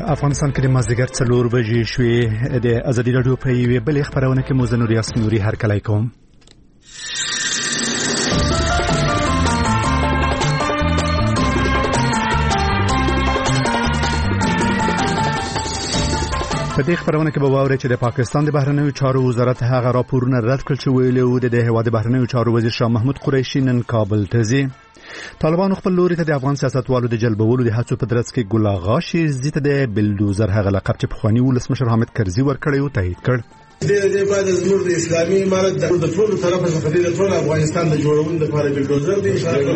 افغانستان کې د مازدیګر 4 بجې شوې. د ازادي راډیو په یوې بلې خبرونه کې موزنور یاسنوري هرکلی کوم. په دې خبرونه کې به واورئ چې د پاکستان د بهرنیو چارو وزارت هغه راپورونه رد کړ چې ویلي و د هیواد د بهرنیو چارو وزیر شاه محمود قریشي نن کابل ته ځي. طالبان خپل لوري ته د افغان سیاستوالو د جلبولو د هڅو په ترڅ کې ګل آغا شیرزي ته د بلډوزر هغه لقب چې پخوانی ولسمشر حامد کرزي ورکړی و تایید کړ. د بعد زموږ د اسلامي امارت د ټولو طرفه څخه د ټول افغانستان د جوړولو لپاره بلډوزر دی.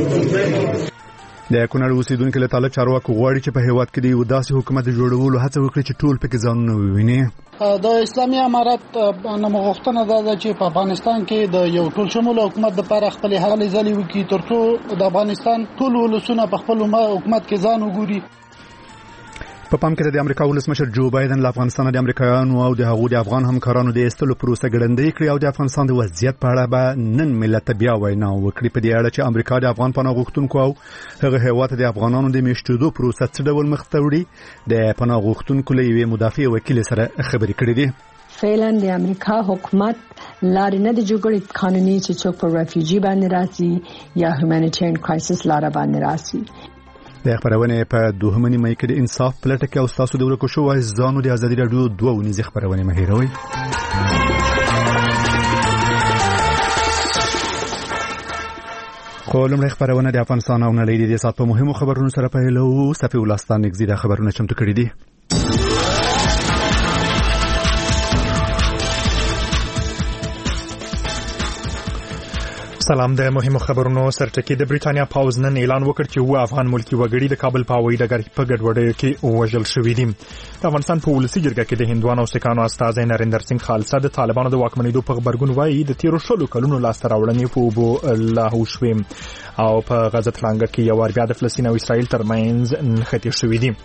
د کونړ اوسیدونکو له طالب چارواکو غواړي چې په هیواد کې د یو داسې حکومت جوړولو هڅه وکړي چې ټول پکې ځانونه وویني. د اسلامي امارت نمغښتنه ده چې په افغانستان کې د یو ټول شمول حکومت لپاره خپل هلې ځلې وکړي ترڅو د افغانستان ټول ولسونه په خپل حکومت کې ځان وګوري. په پام کې د امریکا ولسمشر جو بایدن له افغانستان د امریکایانو او د هغو د افغان همکارانو د ایستلو پروسه ګړندۍ کړې او د افغانستان د وضعیت په اړه به نن ملت بیا وینا وکړي. په دې اړه چې امریکا د افغان پناه غوښتونکو او هغه هیواد د افغانانو د میشتېدو پروسه څه ډول مخ ته وړي د پناه غوښتونکو له یوې مدافع وکیل سره خبرې کړې دي. فعلا د امریکا حکومت لارې نه د جوړې قانوني چې څوک په ریفیوجی باندې راځي یا هیومانیټیرین کرایسس لاره باندې راځي. د خبرونه په دوهمه نیمه کې د انصاف پلټه کې او تاسو د ورکو شو ځانو د ازادي راډیو 2 ونیزه خبرونه مهیروي. خپل خبرونه د افغانستان او نړۍ د سات په مهمو خبرونو سره په هلو صفي ولستان نګزیده خبرونه چمتو کړی دي. سلام. د مهمو خبرونو سرټکی د بریټانیا پاوز نن اعلان وکړ چې و افغان ملکی وګړي د کابل په هوایي ډګر په ګډوډۍ کې وژل شوي دي. د افغانستان په ولسی جرګه کې د هندوانو او سکانو استازي نریندر سنگ خالصه د طالبانو د واکمنېدو په خبرګون وایي د 13 کلونو لاسته راوړنې په اوبو لاهو شوې او په غزه تلانګه کې یو بیا د فلسطین او اسرائیل ترمنځ نښتې شوې دي.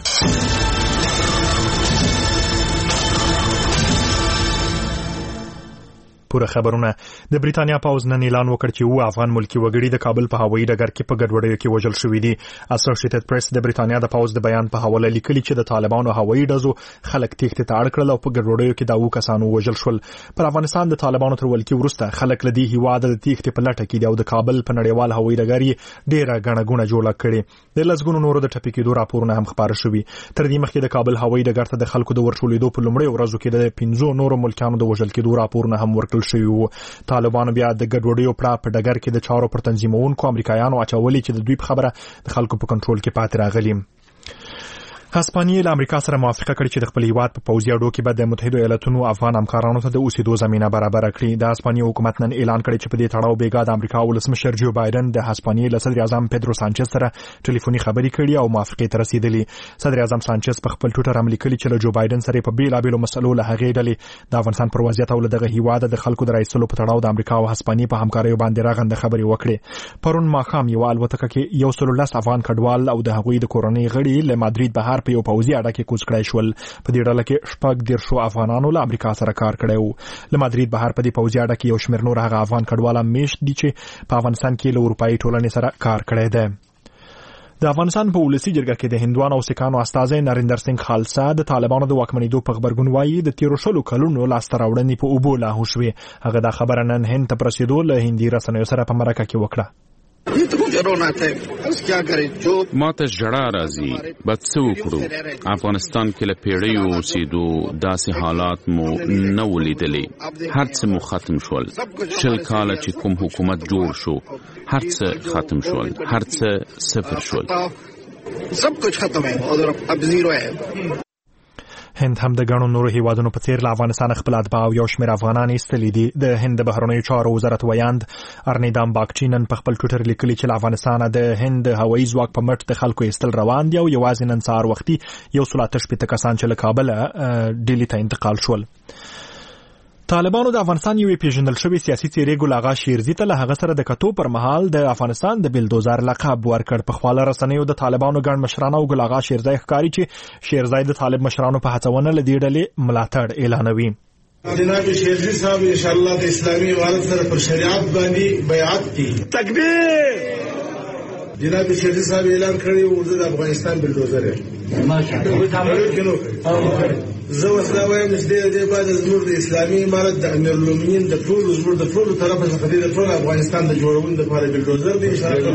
پوره خبرونه. د بریټانیا پاوز نن اعلان وکړ چې و افغان ملکی وګړي د کابل په هوایي ډګر کې په ګډوډۍ کې وژل شوي دي. اسوسییټډ پریس د بریټانیا د پاوز د بیان په حواله لیکلي چې د طالبانو هوایي ډزو خلک تېښتې ته اړ کړل او په ګډوډۍ کې داو کسانو وژل شول. پر افغانستان د طالبانو تر ولکې وروسته خلک لدی هیواد د تېښتې په لټه کې دي او د کابل په نړیوال هوایي ډګر یې ډېره غڼهګونه جوړه کړې. د لږګونو نورو د ټپي کېدو راپورونه هم خبر شوي. تر دې مخکې د کابل هوایي ډګر ته د خلکو د ورټولېدو په لومړۍ ورځو کې د 15 نورو ملکانو د وژل کېدو راپورونه هم ورکړل شوي وو. طالبانو بیا د ګډوډیو په ډګر کې د چارو پر تنظیمونکو امریکایانو اچولي چې د دوی په خبره د خلکو په کنټرول کې پاتې راغلي. هسپانیې له امریکا سره موافقه کړې چې د خپل هیواد په پوځي اډو کې به د متحده ایالاتونو افغان همکارانو ته د اوسېدو زمينه برابر کړي. د هسپانیې حکومت نن اعلان کړی چې په دې تړاو بیګا د امریکا ولسمشر جو بایدن د هسپانیې له صدر اعظم پیدرو سانچز سره ټلیفوني خبرې کړې او موافقه ته رسیدلې. صدر اعظم سانچز په خپل ټویټر هم لیکلي چې له جو بایدن سره په بیلابېلو مسلو له هغې ډلې د افغانستان پر وضعیت او دغه هیواد د خلکو د رایستلو په تړاو د امریکا او هسپانیې په همکاریو باندې راغنده خبرې وکړې. پرون ماښام یو الوتکه کې 110 افغان کډوال او د هغوی د کورنۍ غړي له مادرید بهر په یو پوځي اډه کې کوز کړای شول. په دې ډله کې 14 افغانانو له امریکا سره کار کړی وو. له مادرید بهر په دې پوځي اډه کې یو شمېر نور هغه افغان کډوال میشت دي چې په افغانستان کې له اروپایي ټولنې سره کار کړی دی. د افغانستان په ولسی جرګه کې د هندوانو او سکانو استازي نریندر سنگ خالصه د طالبانو د واکمنېدو په خبرګون وایي د 13 کلونو لاسته راوړنې په اوبو لاهو شوې. هغه دا خبره نن هند ته پرسیدو له هندي رسنیو سره په مرکه کې وکړه. ما ته ژړا راځي. بد څه وکړو؟ افغانستان کې له پیړیو اوسېدو داسې حالات مو نه ولیدلې. هر څه مو ختم شول. 20 کاله چې کوم حکومت جوړ شو هر څه ختم شول. هر څه صفر شول. هند هم د غنو نورو هیوادونو په څیر له افغانستان خپل اتباع او یو شمېر افغانان ایستلي دي. د هند بهرنیو چارو وزارت ویاند ارنیدام باګچی نن په خپل ټویټر لیکلي چې له افغانستان د هند هوایي ځواک په مټ د خلکو ایستل روان دي او یوازې نن سهار وختي 138 کسان چې له کابل ډیلی ته انتقال شول. طالبانو د افغانستان یو پیژندل شوی سیاسي څیرې ګل آغا شیرزي ته له هغه سره د کتو پر مهال د افغانستان د بلډوزر لقب ورکړ. په خواله رسنیو د طالبانو ګڼ مشران او ګل آغا شیرزي ښکاري چې شیرزي د طالب مشرانو په هڅونه له دې ډلې ملاتړ اعلانوي. جناب شیرزي صاحب ان شاء الله د اسلامي امارت سره پر شریعت باندې بیعت کوي. تکبیر. جناب شهزاد صاحب اعلان کړی و د افغانستان بلډوزر زه وسله وایم چې د بعد زموږ د اسلامي امارت د امیرالمؤمنین د ټولو طرفه څخه د ټول افغانستان د جوړولو لپاره بلډوزر دی ان شاء الله.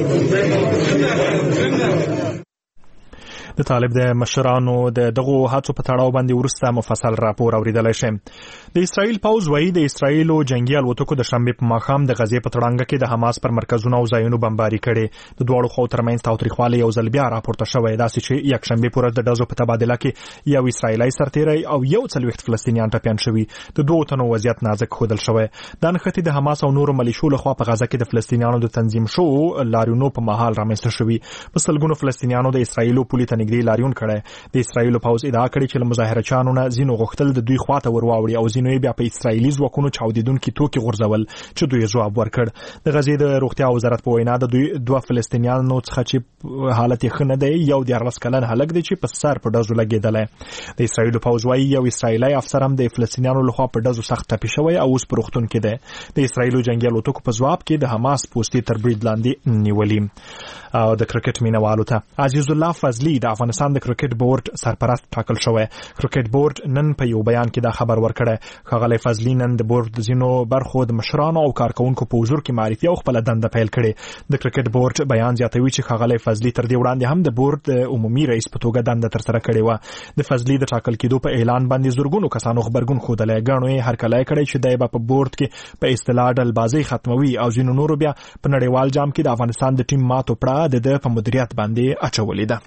د طالب د مشرانو دغه هڅو په تړاو باندې ورسته مفصل راپور اوریدلای شي. د اسرائیل پوز وایي د اسرائیل جنگي الوتکو د شنبه په ماښام د غزې په تړانګه کې د حماس پر مرکزونو او ځایونو بمباري کړي. د دوړو خو ترمنځ تاوتریخوالی یو ځل بیا راپورته شوی داسې چې یک شنبه پورې د دزو په تبادله کې یو اسرائیلي سرتیری او یو څلويخت فلسطینیان ټپيان شوي. د دوه تنو وضعیت نازک خودل شوی. د نښتې د حماس او نورو ملیشو لخوا په غزه کې د فلسطینیانو د تنظیم شو لاریونو په محل رامنځته شوی. په سلګونو فلسطینیانو د اسرائیل پولیس ته نږدې لاریون کړي. د اسرائیل پوز ادعا کړې چې مظاهرچیانو نه زینو غوښتل د دوی خواته ورواوړي او زینو بیا په اسرائیلي ځواکونو چاودیدونکو توکي غورځول چې دوی جواب ورکړ. د غزې د روغتیا وزارت په وینا د دوه فلسطینیانو څخه چې حالت یې ښه نه دی یو 14 کلن هلک دی چې په سر په ډزو لګیدل. د اسرائیل پوز وايي یو اسرائیلي افسر هم د فلسطینیانو لخوا په ډزو سخت ټپي شوی او اوس په روغتون کې دی. د اسرائیل جنگي الوتکو په ځواب کې د حماس پوستې تر برید لاندې نیولې. او د کرکټ مینوالو ته عزیز الله فضلی د افغانستان د کرکټ بورډ سرپرست ټاکل شوی. کرکټ بورډ نن په یو بیان کې دا خبر ورکړی. ښاغلی فضلی نن د بورډ ځینو برخو د مشرانو او کارکونکو په حضور کې معرفي او خپل دنده پیل کړي. د کرکټ بورډ بیان زیاتوي چې ښاغلی فضلی تر دې وړاندې هم د بورډ عمومي رئیس په توګه دنده ترسره کړې و. د فضلی د ټاکل کېدو په اعلان باندې زورګونو کسانو خبرګون ښودلی. ګڼو یې هرکلی کړی چې دی به په بورډ کې په اصطلاح ډلبازي ختموي او ځینو نورو بیا په نړیوال جام کې د افغانستان د ټیم ماتو پړه د په مدیریت باندې اچولې ده.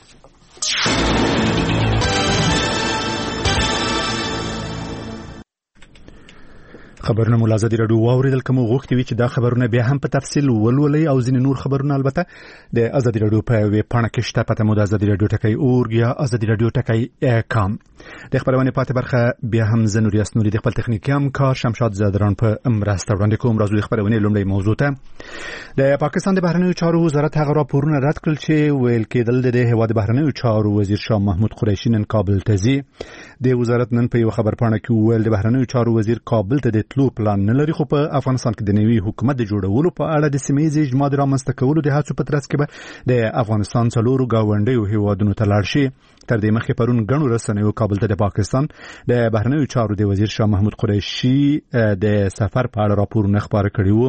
خبرونه ملازمي رادیو واوریدل کوم غوښتي وي چې دا خبرونه بیا هم په تفصیل ولولي او ځین نور خبرونه البته د ازادي رادیو په ویب پاڼه کې شته. پته مو د ازادي رادیو ټکی اورګ یا ازادي رادیو ټکی کام. د خبرونه پاتې برخه بیا هم زنوري اسنوري د خپل تخنیکي همکار شمشاد زادران په مرسته وړاندې کوم. راځو د خبرونه لومړی موضوع ته. د پاکستان د بهرنیو چارو وزارت هغه راپورونه رد کړل چې ویل کېدل د هیواد بهرنیو چارو وزیر شاه محمود قریشي نن کابل ته ځي. د وزارت نن په یو خبر پاڼه کې ویل د بهرنیو چارو وزیر کابل ته د تلو پلان نه لري، خو په افغانستان کې د نوي حکومت د جوړولو په اړه د سیمه‌ییز اجماع د رامنځته کولو د هڅو په ترڅ کې به د افغانستان څلورو گاونډیو هیوادونو ته لاړ شي. تر دې مخکې پرون ګڼو رسنیو کابل ته د پاکستان د بهرنیو چارو د وزیر شاه محمود قریشي د سفر په اړه راپورونه خپاره کړي وو.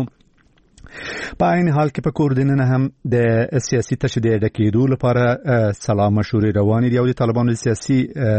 په عین حال کې په کوردیننه هم د سیاسي تشدید کېدو لپاره سلام مشورې روانې دي او د طالبانو سیاسي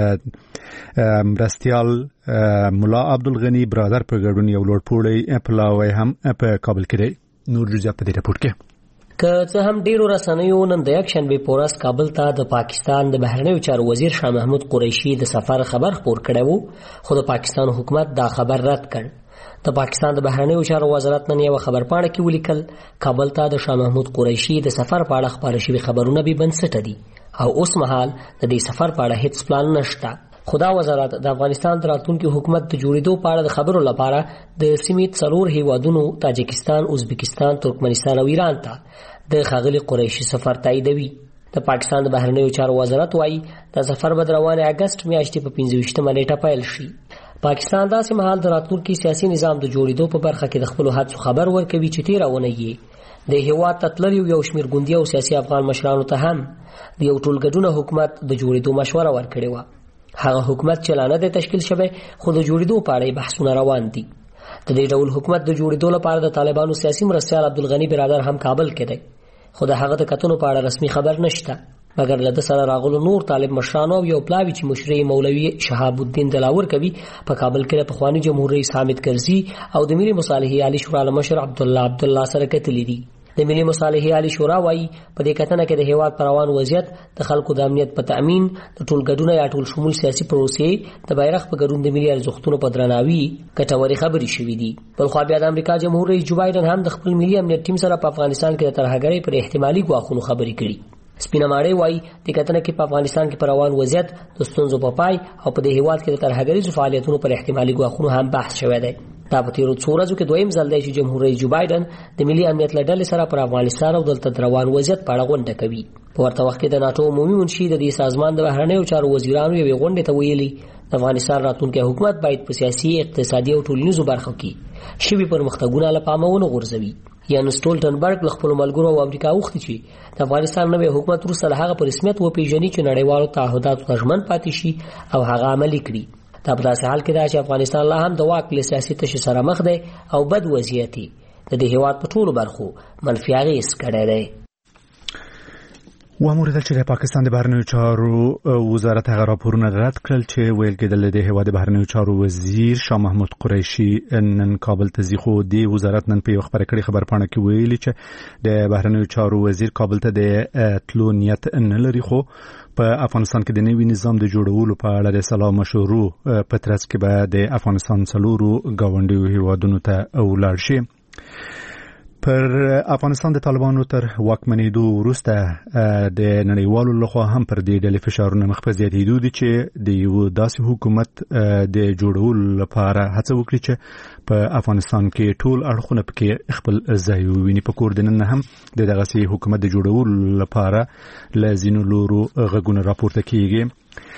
مرستيال مولا عبدالغنی برادر په ګډون یو لوړپوړی پلاوی هم په کابل کې دی. نور جزئیات په دې راپور کې که څه هم ډیرو رسنیو نن د یک شنبه پورس کابل ته د پاکستان د بهرنیو چارو وزیر شاه محمود قریشي د سفر خبر خپور کړی وو، خو د پاکستان حکومت دا خبر رد کړ. د پاکستان د بهرنیو چارو وزارت نن یو خبرپاڼه کې ولیکل کابل ته د شاه محمود قریشي د سفر په اړه خبرې شوی خبرونه به بنسټ دي او اوس مهال د دې سفر په اړه هیڅ پلان نشته. خدا وزارت د افغانستان د راتلونکي حکومت د جوړېدو په اړه د خبرو لپاره د سیمې څلور هیوادونو تاجکستان، ازبکستان، ترکمنستان او ایران ته د ښاغلي قریشي سفر تاییدوي. د پاکستان د بهرنیو چارو وزارت وايي د سفر به د روانه اگست میاشتې په 25مه نیټه پیل شي. پاکستان داسې مهال د راتلونکي سیاسي نظام د جوړېدو په برخه کې د خپل هڅو خبر ورکوي چې تیرونه یې د هیواد تطلری یو شمیر ګوندي او سیاسي افغان مشرانو ته هم د یو ټولګډونه حکومت د جوړېدو مشوره ورکړې و. هغه حکومت چې لا نه دی تشکیل شوی خو د جوړېدو په اړه بحثونه روان دي. د دې ډول حکومت د جوړېدو لپاره د طالبانو سیاسي مرستيال عبدالغنی برادر هم کابل کې دی، خو د هغه د کتنو په اړه رسمي خبر نشته، مګر له سره راغلو نور طالب مشرانو یو پلاوی چې مشري مولوي شهاب الدین دلاور کوي په کابل کې د پخوانی جمهور رئیس حامد کرزي او د ملي مصالحې عالی شورا مشر عبد الله سره کتلې دي. د ملي مصالحې عالی شورا وايي په دې کتنه کې د هیواد پروان وضعیت، د خلکو د امنیت په تأمین، د ټولګډونه یا ټول شمول سیاسي پروسې، د بیرغ په ګډون د ملي ارزښتونو په درناوي کټوري خبرې شوې دي. بل خو بیا د امریکا جمهور رئیس جو بایدن هم د خپل ملي امنیت ټیم سره په افغانستان کې د ترهګرۍ پر احتمالي ګواښونو خبرې کړي. سپینه ماړی وايي د کتنه کې په افغانستان کې پروان وضعیت، د ستونزو په پای او په دې هیواد کې د ترهګریزو فعالیتونو پر احتمالي ګواښونو هم بحث شوی دی. دا په تیرو څو ورځو کې دویم ځل دی چې جمهور رئیس جو بایدن د ملي امنیت له ډلې سره پر افغانستان او دلته روان وضعیت په اړه غونډه کوي. په ورته وخت کې د ناتو عمومي منشي د دې سازمان د بهرنیو چارو وزیرانو یوې غونډې ته ویلي د افغانستان راتلونکي حکومت باید په سیاسي، اقتصادي او ټولنیزو برخو کې شوي پرمختګونه له پامه ونه غورځوي. یان سټولټنبرګ له خپل ملګرو او امریکا وختي چې د افغانستان نوې حکومت وروسته له هغه په رسمیت وپیژني چې نړیوالو تعهداتو ته ژمن پاتې شي او هغه عملي کړي. دا په داسې حال کې ده چې افغانستان لا هم د واک له سیاسي تشې سره مخ دی او بد وضعیت د دې هیواد په ټولو برخو منفي اغېز کړی دی. واموریدل چې د پاکستان د بهرنیو چارو وزارت هغه راپورونه رد کړل چې ویل کېدل د هیواد بهرنیو چارو وزیر شاه محمود قریشي نن کابل ته ځي، خو د وزارت نن په یو خبره کړي خبرپاڼه کې ویلي چې د بهرنیو چارو وزیر کابل ته د تلو نیت نه لري، خو په افغانستان کې د نوي نظام د جوړولو په اړه د سلا مشورو په ترڅ کې به د افغانستان څلورو ګاونډیو هیوادونو ته ولاړ شي. پر افغانستان د طالبانو تر واکمنېدو وروسته د نړیوالو لخوا هم پر دې ډلې فشارونه مخ په زیاتېدو دي چې د یو داسې حکومت د جوړولو لپاره هڅه وکړي چې په افغانستان کې ټول اړخونه پکې خپل ځای وویني. په کور د نن هم د دغسې حکومت د جوړولو لپاره له ځینو لورو غږونه راپورته کیږي.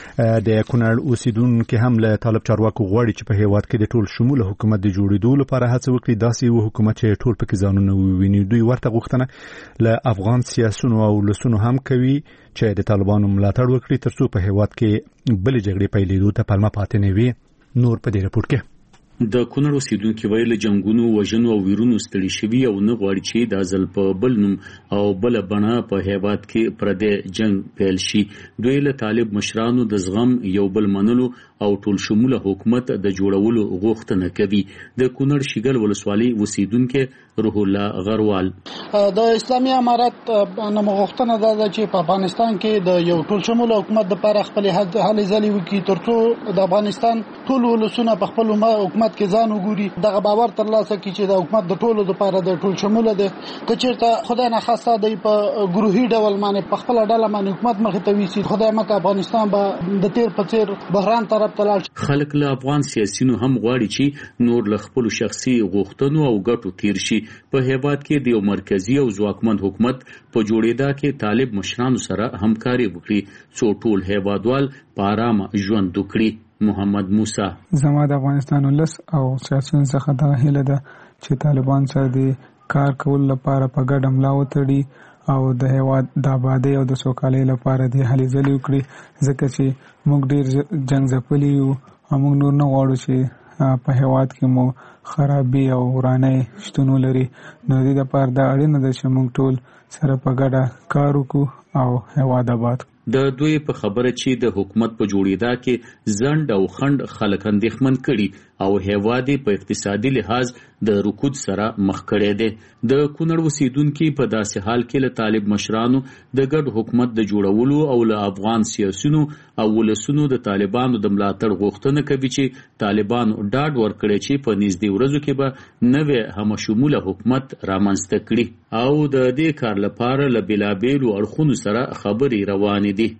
د کونړ اوسیدونکو هم له طالب چارواکو غواړي چې په هیواد کې د ټول شموله حکومت د جوړېدو لپاره هڅه وکړي، داسې یو حکومت چې ټول پکې ځانونه وویني. دوی ورته غوښتنه له افغان سیاسونو او ولسونو هم کوي چې د طالبانو ملاتړ وکړي ترڅو په هیواد کې بلې جګړې پیلېدو ته پلمه پاتې نه وي. نور په دې راپور کې د کونړ اوسیدونکو ویل جنگونو وژنو او ویرونو ستړي شوي او نه غواړي چې د ځل په بل نوم او بل بڼه په هیواد کې پردې جنگ پیل شي. دوی له طالب مشرانو د زغم یو بل منلو او ټول شموله حکومت د جوړولو غوښتنه کوي. د کونړ شیګل ولسوالۍ اوسیدونکو روح الله غروال د اسلامي امارت نمغښتنه ده چې په افغانستان کې د یو ټول شموله حکومت لپاره خپل هلې ځلې وکړي ترڅو د افغانستان ټول ولسونه په خپل حکومت کې ځان وګوري، دغه باور ترلاسه کړي چې د حکومت د ټولو لپاره د ټول شموله ده. که چېرته خدای نه خواسته دی په ګروهي ډول باندې په خپل ډله باندې حکومت مخې ته ویسي، خدای مکه افغانستان به د تیر په څیر بحران طرف ته لاړ شي. خلک له افغان سیاسيونو هم غواړي چې نور له خپل شخصي غوښتنو او ګټو تیر شي. په هیواد کې د یو مرکزی او ځواکمن حکومت په جوړېدا کې طالب مشرانو سره همکاري وکړي څو ټول هیوادوال په آرام ژوند وکړي. محمد موسی زما د افغانستان ولس او سیاسيون څخه دا هیله ده چې طالبان سره د کار کول لپاره په ګډه ملا وتړي او د هیواد د آبادی او د سوکالۍ لپاره د هلې ځلې وکړي، ځکه چې موږ ډیر جنگ ځپلي یو او موږ نور نه غواړو چې په هیواد کې مو خرابي او ورانۍ شتون ولري. نو د دې لپاره دا اړینه ده چې موږ ټول سره په ګډه کار وکړو او هیواد آباد. د دوی په خبره چې د حکومت په جوړېدا کې زند او خند خلک اندېښمن کړي او هیواد په اقتصادي لحاظ د رکود سره مخ کړي دي. د کونړ اوسیدونکو په داسې حال کې له طالب مشرانو د ګډ حکومت د جوړولو او له افغان سیاسيونو او ولسونو د طالبانو د ملاتړ غوښتنه کوي چې طالبانو ډاډ ورکړي چې په نږدې ورځو کې به نوې همشموله حکومت رامنځته کړي او د دې کار لپاره له بېلابېلو اړخونو سره خبرې روانې دي.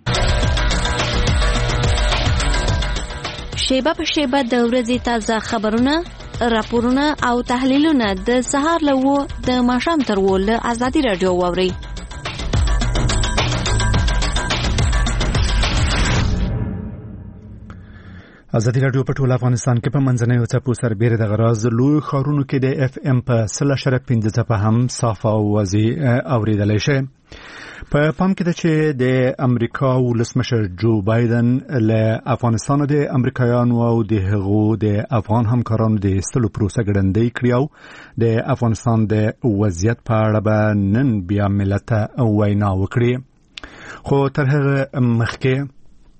شیبه په شیبه د ورځې تازه خبرونه، راپورونه او تحلیلونه د سهار له 9 د ماښام تر 10 له ازادي رادیو واوري. ازادي رادیو په ټول افغانستان کې په منځنیو څپو سربېره د غراز لوی ښارونو کې د اف ام په 0.5 څپه هم صاف او واضح اوریدلای شي. په پام کې ده چې د امریکا ولسمشر جو بایدن له افغانستان د امریکایانو او د هغو د افغان همکارانو د استلو پروسه ګړندۍ کړې او د افغانستان د وضعیت په اړه به نن بیا ملت ته وینا وکړي. خو تر هغه مخکې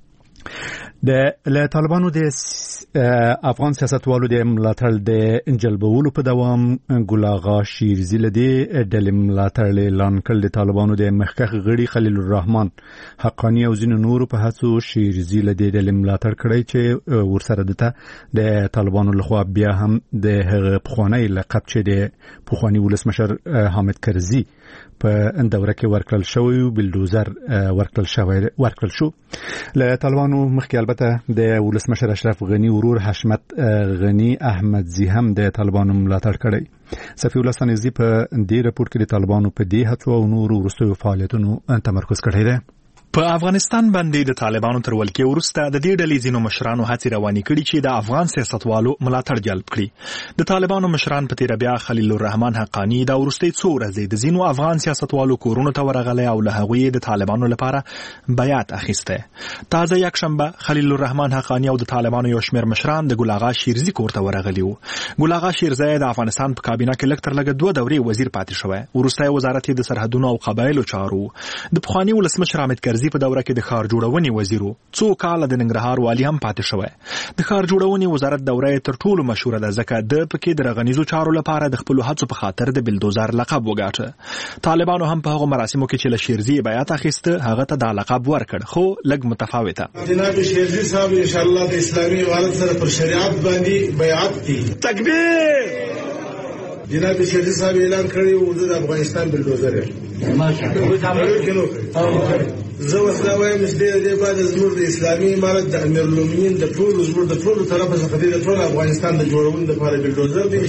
د طالبانو د افغان سیاستوالو د ملاتړ د جلبولو په دوام ګلاغا شیرزی لدی د ملاتړ اعلان کړ. د طالبانو د مخکخ غړي خلیل الرحمن حقانی او ځینو نورو په هڅو شیرزی لدی د ملاتړ کړی چې ورسره دته د طالبانو لخوا بیا هم د هغه پخوانی لقب چې د پخوانی ولسمشر حامد کرزی په دوره کې ورکړل شوی بلډوزر ورکړل شو. له طالبانو مخکې البته د ولسمشر اشرف غنی ورور حشمت غنی احمدزی هم د طالبانو ملاتړ کړی. صفی الله سنیزی په دې راپور کې د طالبانو په دې هڅو او نورو وروستیو فعالیتونو تمرکز کړی دی. په افغانستان باندې د طالبانو تر ولکې وروسته د دې ډلې ځینو مشرانو هڅې روانې کړي چې د افغان سیاستوالو ملاتړ جلب کړي. د طالبانو مشران په تیر بیا خلیل الرحمن حقانی دا وروستي څو ورځې د ځینو افغان سیاستوالو کورونو ته ورغلي او له هغوی د طالبانو لپاره بیعت اخیسته. تازه یک شنبه خلیل الرحمن حقانی او د طالبانو یو شمېر مشران د ګل اغا شیرزي کور ته ورغلي وو. ګل اغا شیرزي د افغانستان په کابینه کې لږ تر لږه 2 دورې وزیر پاتې شوی. وروستی وزارت د سرحدونو او قبایلو چارو. د پخوانی ولسمشر حامد کرزي په دوره کې د ښار جوړونې وزیر وو. څو کاله د ننګرهار والی هم پاتې شوی. د ښار جوړونې وزارت دوره تر ټولو مشهوره ده ځکه د پکې د رغنیزو چارو لپاره د خپل هڅو په خاطر د بلدوزر لقب وګاټه. طالبانو هم په هغه مراسمو کې چې له شیرزي بیعت اخیسته هغه ته دا لقب ورکړ خو لږ متفاوته. جناب شیرزي صاحب ان شاء الله د اسلامي امارت سره پر شریعت باندې بیعت کړي. تکبیر. جناب شیرزي صاحب اعلان کړی و د افغانستان بلدوزر زه وسله وایم چې دې بعد زموږ د اسلامي امارت د امیرالمؤمنین د ټولو زموږ د ټولو طرفه څخه د ټول افغانستان د جوړولو لپاره بلدوزر دی.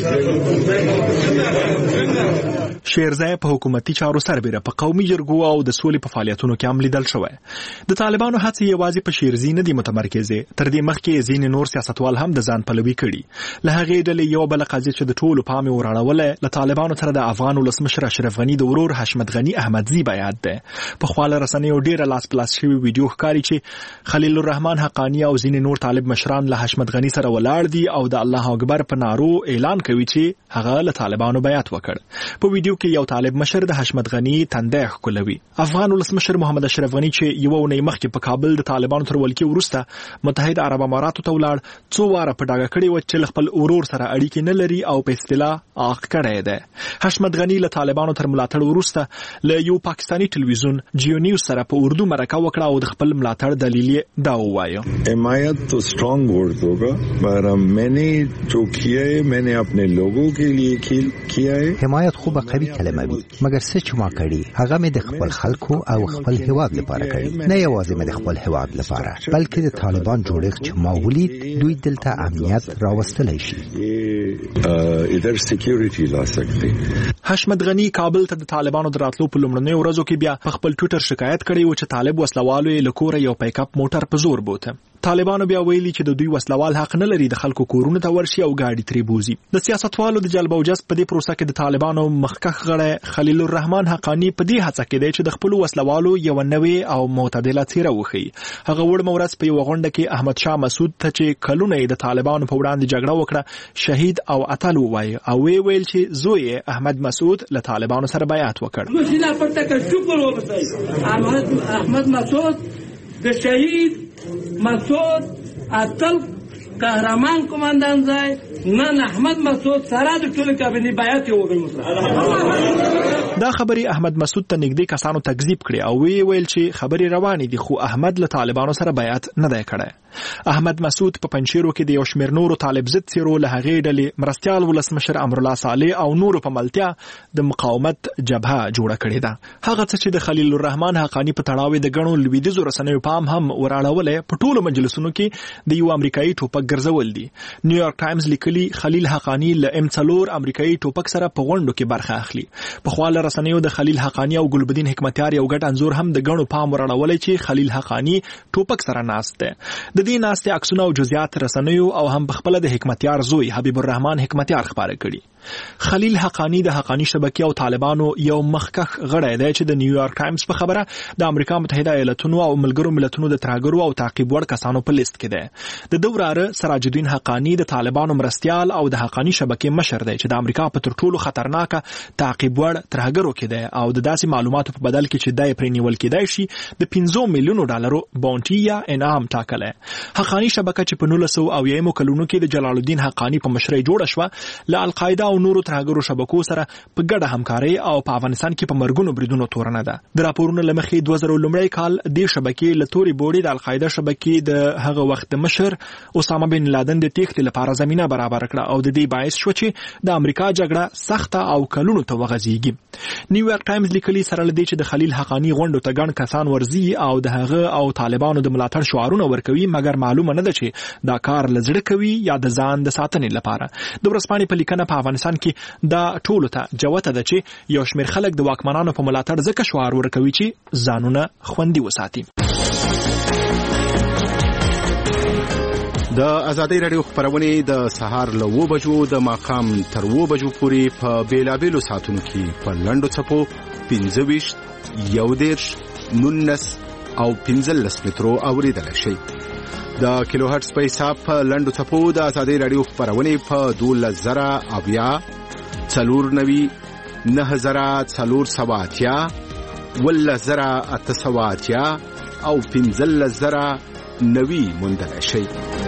شیرزي په حکومتي چارو سربېره په قومي جرګو او د سولې په فعالیتونو کې هم لیدل شوی. د طالبانو هڅې یوازې په شیرزي نه دي متمرکزې. تر دې مخکې ځینې نور سیاستوال هم د ځان پلوي کړي. له هغې ډلې یو بله قضیه چې د ټولو پام یې وراړولی له طالبانو سره د افغان ولسمشر اشرف غني د ورور حشمت غني احمدزي بیعت ده. په خواله رسنیو ډېره لاس پلاس شوی ویډیو ښکاري چې خلیل الرحمن حقانی او ځینې نور طالب مشران له حشمت غني سره ولاړ دي او د الله اکبر په نارو اعلان کوي چې هغه له طالبانو بیعت وکړ. په ویډیو کې یو طالب مشر د حشمت غني تندی ښکلوي. افغان ولسمشر محمد اشرف غني چې یو اونۍ مخکې په کابل د طالبانو تر ولکې وروسته متحده عرب اماراتو ته ولاړ څو واره په ډاګه کړي و چې خپل ورور سره اړیکې نه لري او په اصطلاح اخ کړی دی. حشمت غني له طالبانو تر ملاتړ وروسته له یو پاکستاني ټلویزیون جیو نیوز سره په اردو مرکه وکړه او د خپل ملاتړ دلیل یې دا ووایه. حمایت تو strong word होगा पर मैंने जो किया है मैंने अपने लोगों के लिए किया है. حمایت خو به قوي کلمه وي مګر څه چې ما کړی هغه مې د خپل خلکو او خپل هیواد لپاره کړی. نه یوازې مې د خپل هیواد لپاره بلکې د طالبان جوړښت چې ما ولید دوی دلته امنیت راوستلی شي. ادھر سکیورټي لا سکتے. حشمت غني کابل ته د طالبانو دراتلو په لومړنیو ورځو کې بیا په خپل ټویټر شکایت کړی و چې طالب وسلوالو یې له کوره یو پیک اپ موټر په زور بوته. طالبانو بیا ویلي چې د دوی وسلوال حق نه لري د خلکو کورونو ته ورشي او گاډي ترې بوزي. د سیاستوالو د جلب او جذب په دې پروسه کې د طالبانو مخکښ غړی خلیل الرحمن حقانی په دې هڅه کې دی چې د خپل وسلوالو یو نوې او معتدله څیره وښيي. هغه وړ مورز په یو غونډه کې احمد شاه مسعود ته چې کلونه د طالبانو په وړاندې جګړه وکړه شهید او اتل ووایي او ویل چې زوی احمد مسعود له طالبانو سره بیعت وکړ. احمد مسعود د شهید مسعود اتل قهرمان کماندان ځای نن احمد مسعود سره د ټولو کابینې بیعت وکړ. دا خبري احمد مسعود ته نږدې کسانو تکذیب کړي او ویل چې خبري روانې دي خو احمد له طالبانو سره بیعت نه دی کړی. احمد مسعود په پنځیرو کې د یو شمېر نورو طالب ضد څیرو له هغې ډلې مرستیال ولسمشر امرالله صالح او نورو په ملتیا د مقاومت جبهه جوړه کړې ده. هغه څه چې د خلیل الرحمن حقانی په تړاو د ګڼو لویدیځو رسنیو پام هم وراړولی په ټولو مجلسونو کې د یو امریکایي ټوپک ګرځول دي. نیویارک ټایمز لیکلي خلیل حقانی له M4 امریکایي ټوپک سره په غونډو کې برخه اخلي. په خواله رسنیو د خلیل حقانی او ګلبدین حکمتیار یو ګډ انځور هم د ګڼو پام وراړولی چې خلیل حقانی ټوپک سره ناست دی. د دې ناستې عکسونه او جزئیات رسنیو او هم بخپله د حکمتیار زوی حبیب الرحمن حکمتیار خبره کړي. خلیل حقانی د حقانی شبکې او طالبانو یو مخکښ غړی دی چې د نیویارک ټایمز په خبره د امریکا متحده ایالاتونو او ملګرو ملتونو د ترهګرو او تعقیب وړ کسانو په لیست کې دی. د دوراره سراج الدین حقانی د طالبانو مرستیال او د حقانی شبکې مشر دی چې د امریکا په تر ټولو خطرناکه تعقیب وړ ترهګرو کې دی او د داسې معلوماتو په بدل کې چې دای پرې نیول کېدای شي د 15 میلیونو ډالرو باونټي یا انعام ټاکلی. حقانی شبکه چې په 1990 کلونو کې د جلال الدین حقانی په مشرۍ جوړه شوه له القاعده او نورو ترهګرو شبکو سره په ګډه همکاري او په افغانستان کې په مرګونو بریدونو تورنه ده. د راپورونو له مخې 2000 لومړی کال د شبکې له توري بوري د القاعده شبکې د هغه وخت د مشر اسامه بن لادن د تېښتې لپاره زمينه برابر کړه او د دې باعث شو چې د امریکا جګړه سخته او کلونو ته وغځيږي. نیویارک ټایمز لیکلي سره لدی چې د خلیل حقانی غونډو ته ګڼ کسان ورزي او د هغه او طالبانو د ملاتړ شعارونه ورکوي، مګر معلومه نه ده چې دا کار لزړه کوي یا د ځان د ساتنې لپاره. د ورځپاڼې په لیکنه په افغانستان کې دا ټولو ته جوته ده چې یو شمېر خلک د واکمنانو په ملاتړ ځکه شعار ورکوي چې ځانونه خوندي وساتي. د ازادۍ راډیو خبرونه د سهار له 9 بجو د ماښام تر 9 بجو پورې په بیلابېلو ساعتونو کې په لنډو څپو 25 11 19 او 15 مترو اوریدل شي. د کیلو هرتز په حساب په لنډو څپو د ازادۍ راډیو خبرونه په 12000 490 9480 11880 او 15090 موندل شي.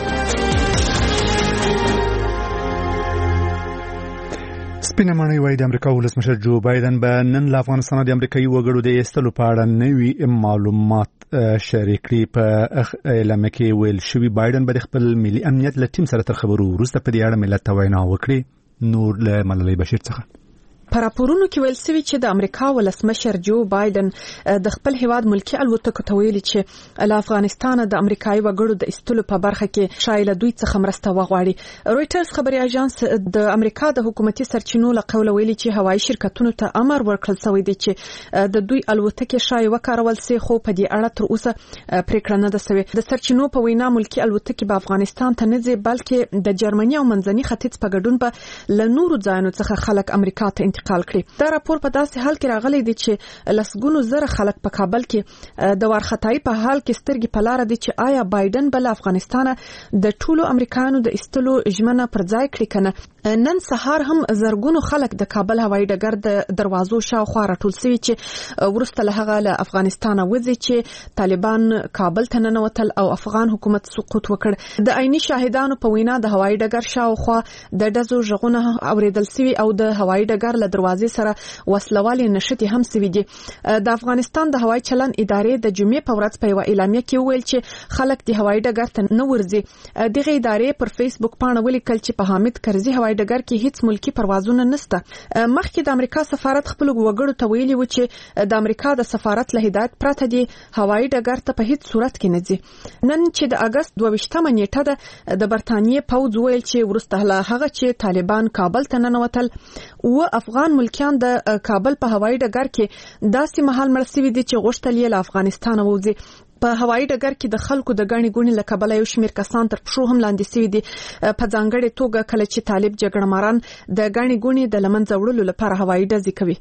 سپینه ماڼۍ وايي د امریکا ولسمشر جو بایدن به نن له افغانستان د امریکایي وګړو د ایستلو په اړه نوي معلومات شریک کړي. په اعلامیه کې ویل شوي بایدن به خپل ملي امنیت له ټیم سره تر خبرو وروسته په دې اړه ملت ته وینا وکړي. نور له ملالۍ بشیر څخه په راپورونو کې ویل شوی چې د امریکا ولسمشر جو بایدن د خپل هیواد ملکی الوتکو ته ویلي چې له افغانستان د امریکایي وګړو د ایستلو په برخه کې شایله دوی څخه مرسته وغواړي. رويټرز خبري اژانس د امریکا د حکومتي سرچینو له قوله ویلي چې هوایي شرکتونو ته امر ورکړل شوی دی چې د دوی الوتکې شای وکارول سي، خو په دې اړه تر اوسه پریکړه نه ده شوې. د سرچینو په وینا ملکی الوتکې په افغانستان ته نه ځي، بلکې د جرمني او منځني ختیځ په ګډون به له نورو ځایونو څخه خلک امریکا ته انتقال کړي. دا راپور په داسې حال کې راغلی دی چې لسګونو زره خلک په کابل کې د وارخطايي په حال کې سترګې په لار دي چې آیا بایدن بل افغانستان د ټولو امریکایانو د ایستلو ژمنه پر ځای کړي کنه. نن سهار هم زرګونو خلک د کابل هوایي ډګر د دروازو شاوخوا راټول شوي چې ورسته له هغه له افغانستان وځي چې طالبان کابل ته ننوتل او افغان حکومت سقوط وکړ. د عیني شاهدانو په وینا د هوایي ډګر شاوخوا د ډزو غږونه اوریدل شوي او د هوایي ډګر له دروازې سره وسلوالي نشټي هم شوي دي. د افغانستان د هوایي چلن ادارې د جمعې په ورځ په یو اعلامیه کې ویل چې خلک د هوایي ډګر ته نه ورځي. دغه ادارې پر فیسبوک باندې ولیکل چې په حامد کرزي هوایي ډګر کې هیڅ ملکی پروازونه نشته. مخکې د امریکا سفارت خپل وګړو ته ویلي و چې د امریکا د سفارت له هدایت پرته دی هوایي ډګر ته په هیڅ صورت کې نه ځي. نن چې د اگست 22 نیټه ده د برتانیې پوځ ویل چې ورسته له هغه چې طالبان کابل ته ننوتل او افغان ملکیان د کابل په هوایي ډګر کې داسې مهال مړ شوي دي چې غوښتل یې له افغانستان ووځي. په هوایي ډګر کې د خلکو د غاڼې ګونې له کبله یو شمېر کسان تر پښو هم لاندې شوي دي. په ځانګړې توګه کله چې طالب جګړه ماران د غاڼې ګونې د لمنځه وړلو لپاره هوایي ډزې کوي.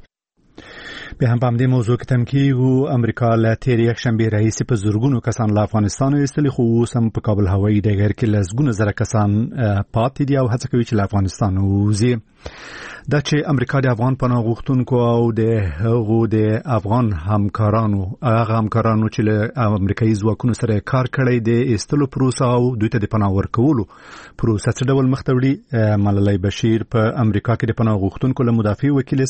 به هم په دې موضوع کې تمکیږو امریکا له تیر یک شنبه رئیس په زورګونو کسان له افغانستان ایستلي، خو اوس هم په کابل هوایي ډګر کې لسګونه زره کسان پاتې دي او هڅه کوي چې له افغانستان ووځي. دا چې امریکا د افغان پناه غوښتونکو او د هغو د افغان همکارانو چې له امریکایي ځواکونو سره کار کړی د ایستلو پروسه او دوی ته د پناه ورکولو پروسه څه ډول مخ ته وړي. ملالۍ بشیر په امریکا کې د پناه غوښتونکو له مدافع وکیل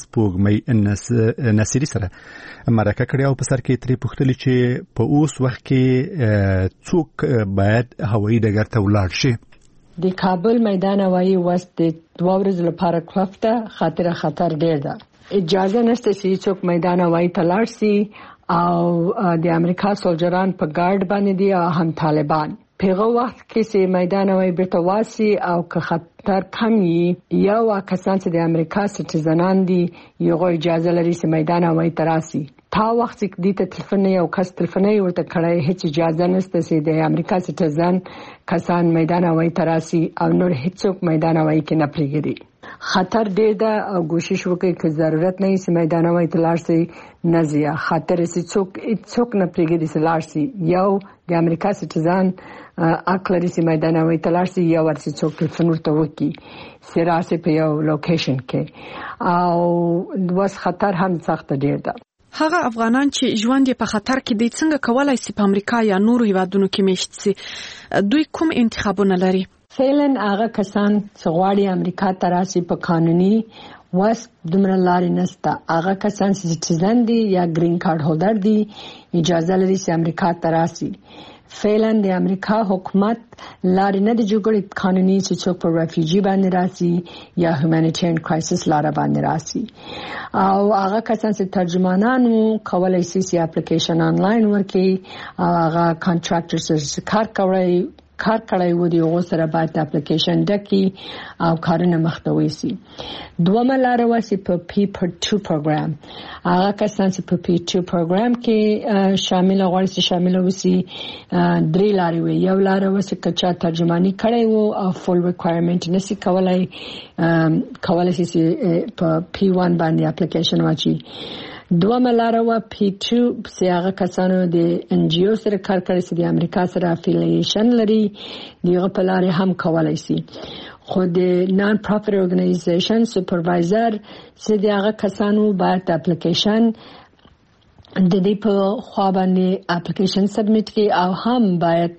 سپوږمۍ نصیری سره مرکه کړې او په سر کې ترې پوښتلې چې په اوس وخت کې څوک باید هوایي ډګر ته ولاړ شي. د کابل میدان هوایي وس د 2 ورځې لپاره کلفته خطر ډیر ده. اجازه نشته چې څوک میدان هوایي ته لاړ شي او د امریکا سولجران په ګارد باندې دي او هم طالبان. په هغه وخت کې چې میدان هوایي بیرته واسي او که خطر کم وي یا کسان چې د امریکا سټیزنان دي یو اجازه لري چې میدان هوایي ته راسي. تا وخت کې د ټلیفون یو کس ټلیفون ورته کړای هیڅ اجازه نشته چې د امریکا سټیزن کسان میدان هوایي ته راسي او نور هیڅوک میدان هوایي کې نه پریږدي. خطر ډیر ده او کوشش وکړئ چې ضرورت نه وي چې میدان هوایي ته لاړ شي نه زیه خطر چې څوک نه پریږدي چې لاړ شي. یو د امریکا سټیزن حق لري چې میدان هوایي ته لاړ شي یا ورته څوک ټلیفون ورته وکړي سراسي په یو لوکیشن کې او وس خطر هم سخت ډیر ده. هغه افغانان چې ژوند په خطر کې دي څنګه کولای شي په امریکا یا نورو هیوادونو کې میشت شي؟ دوی کوم انتخابونه لري؟ فعلا هغه کسان چې غواړي امریکا ته راشي په قانوني واس دومره لارې نشته. هغه کسان چې سټیزن دي یا گرین کارت هولډر دي اجازه لري چې امریکا ته راشي. فعلا د امریکا حکومت لارې نه د جوړې قانوني چې څوک په ریفیوجی باندې راسي یا هیومانیټیرین کرایسس لار باندې راسي او هغه کسان چې ترجمانان کولای شي چې اپلیکیشن آنلاین ورکړي او هغه کانټراکټر سره کار کوي و دی او سره باید اپلیکیشن ډکې او کارونه مخته وسی دومره لار وسی په P2 پروګرام هغه کسان چې په P2 پروګرام کې شامل وسی درې لارې وي یو لار وسی کچا ترجمانی کړي وو او فول ریکوایرمنت نسی کولای شي په P1 باندې اپلیکیشن واچي دومره لار و P2 سیاغه کسانو د NGO سره کار کوي چې د امریکا سره افیلیشن لري دیغه په لار هم کولای شي خو د نان پروفیټ اورګنایزیشن سپروایزر چې دغه کسانو باید اپلیکیشن د دې په خوا باندې اپلیکیشن سبمیټ کړي او هم باید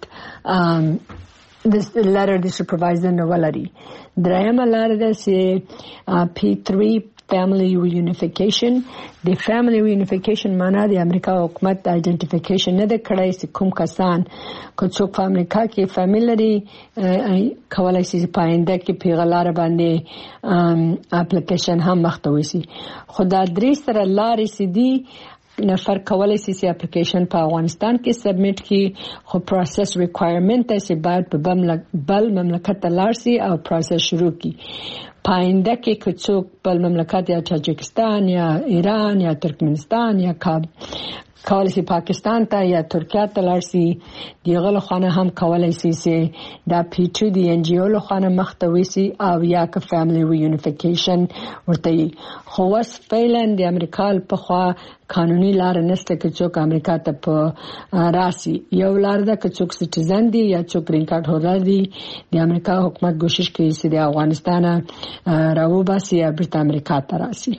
د لټر د سپروایزر نو ولري درېمه لار ده چې P3 family reunification the family reunification معنا د امریکا حکومت آئیډنټیفیکیشن نه کړای چې کوم کسان کو څوک په امریکا کې فیملی کولای شي پاینده کې پیغلار باندې اپلیکیشن هم مختوي شي خدای درې سره لارې سدي نفر کولای شي چې اپلیکیشن په افغانستان کې سبمیټ کړي خو پروسس ریکوایرمنت چې باید په بل مملکت لارسي او پروسس شروع کړي پاینده کې کڅوک بل مملکت یا تاجکستان یا ایران یا ترکمنستان یا کولای شي پاکستان ته یا ترکیه ته لارسي دیغه له خانه هم کولای شي چې دا P2 دی NGO له خانه مختوي سي او یا که فیملی ریونیفیکیشن ورته خو واس فعلا د امریکا په خوا قانوني لار نشته چې څوک امریکا ته په راسي یو لار ده چې څوک سټیزن دي یا څوک گرین کارت هولډر دي د امریکا حکومت کوشش کوي چې د افغانستان راوباسي یا بیرته امریکا ته راسي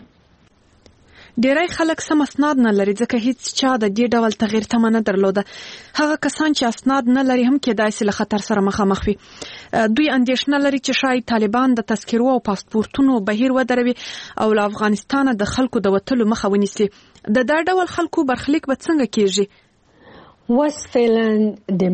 ډیری خلک سم اسناد نه لري ځکه هیڅ چا د دې ډول تغییر تمه نه درلوده هغه کسان چې اسناد نه لري هم کېدای شي له خطر سره مخامخ وي دوی اندېښنه لري چې شاید طالبان د تذکرو او پاسپورتونو بهیر ودروي او له افغانستان د خلکو د وټلو مخه ونیسي د دا ډول خلکو برخلیک به څنګه کیږي وسفعلا د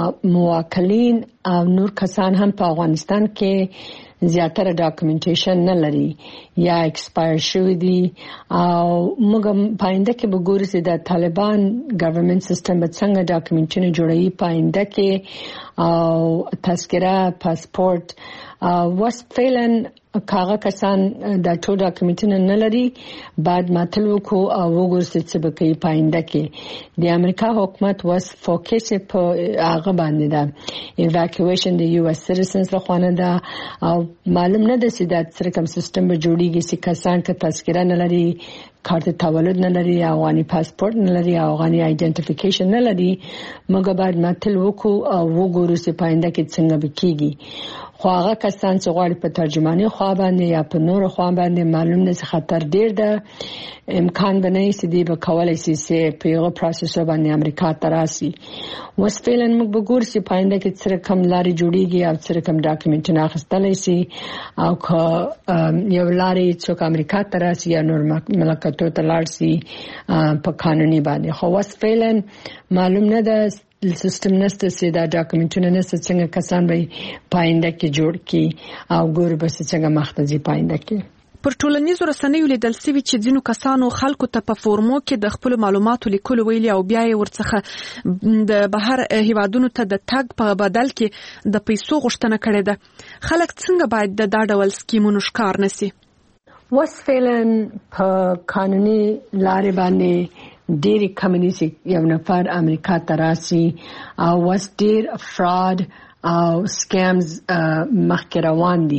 موکلین او نور کسان هم په افغانستان کې زیاتره ډاکومنټیشن نه لري یا ایکسپایر شوی دي او موږ پاینده کې وګورئ چې د طالبان ګورنمنت سیستم څنګه ډاکومنټونه جوړوي پاینده کې او تذکره پاسپورت وسفعلا کاغه کسان د ټول ډاکومنټونه نه لري بعد ماتل وکړو او وګورئ چې به کوي پاینده کې د امریکا حکومت واس فوکس په هغه باندې ده ایواکویشن د US سټیزنز لخوا ده او معلوم نه ده چې دا څرګم سیستم به جوړیږي چې کسان که تذکره نه لري کارت تولد نه لري افغاني پاسپورت نه لري افغاني آئیډنټیفیکیشن نه لري موږ باید ماتل وکړو او وګورو چې پاینده کې څنګه به کیږي خو هغه کسان چې غواړي په ترجمانی خوا باندې یا په نور خوا باندې معلوم نه خطر ډیر ده امکان بنئ چې دی به کولای شي چې په یو پروسس باندې امریکا ته راسي وسفعلا موږ وګورو چې پاینده کې څه کم لارې جوړیږي او څه کم ډاکومنټونه اخیستلای شي او یو لارې څوک امریکا ته راسي یا نور مملکتونو ته لاړ شي په قانوني باندې خو وسفعلا معلوم نه ده سیستم نشته چې دا ډاکومنټونه نشته څنګه کسان به پاینده کې جوړ کی او ګور به څنګه مختزي پاینده کې پر ټولنیزو رسنیو لیدل شوی چې ځینو کسانو خلکو ته په فورمو کې د خپل معلوماتو لیکلو ویلي او بیا یې ورڅخه د بهر هیوادونو ته د تګ په بدل کې د پیسو غوښتنه کړې ده خلک څنګه باید د دا ډول سکیمونو ښکار نشي وسفعلا په قانوني لارې باندې ډېری کمیونټي یو نفر امریکا ته راسي او واس ډېر فراډ او سکیمز مخکې روان دي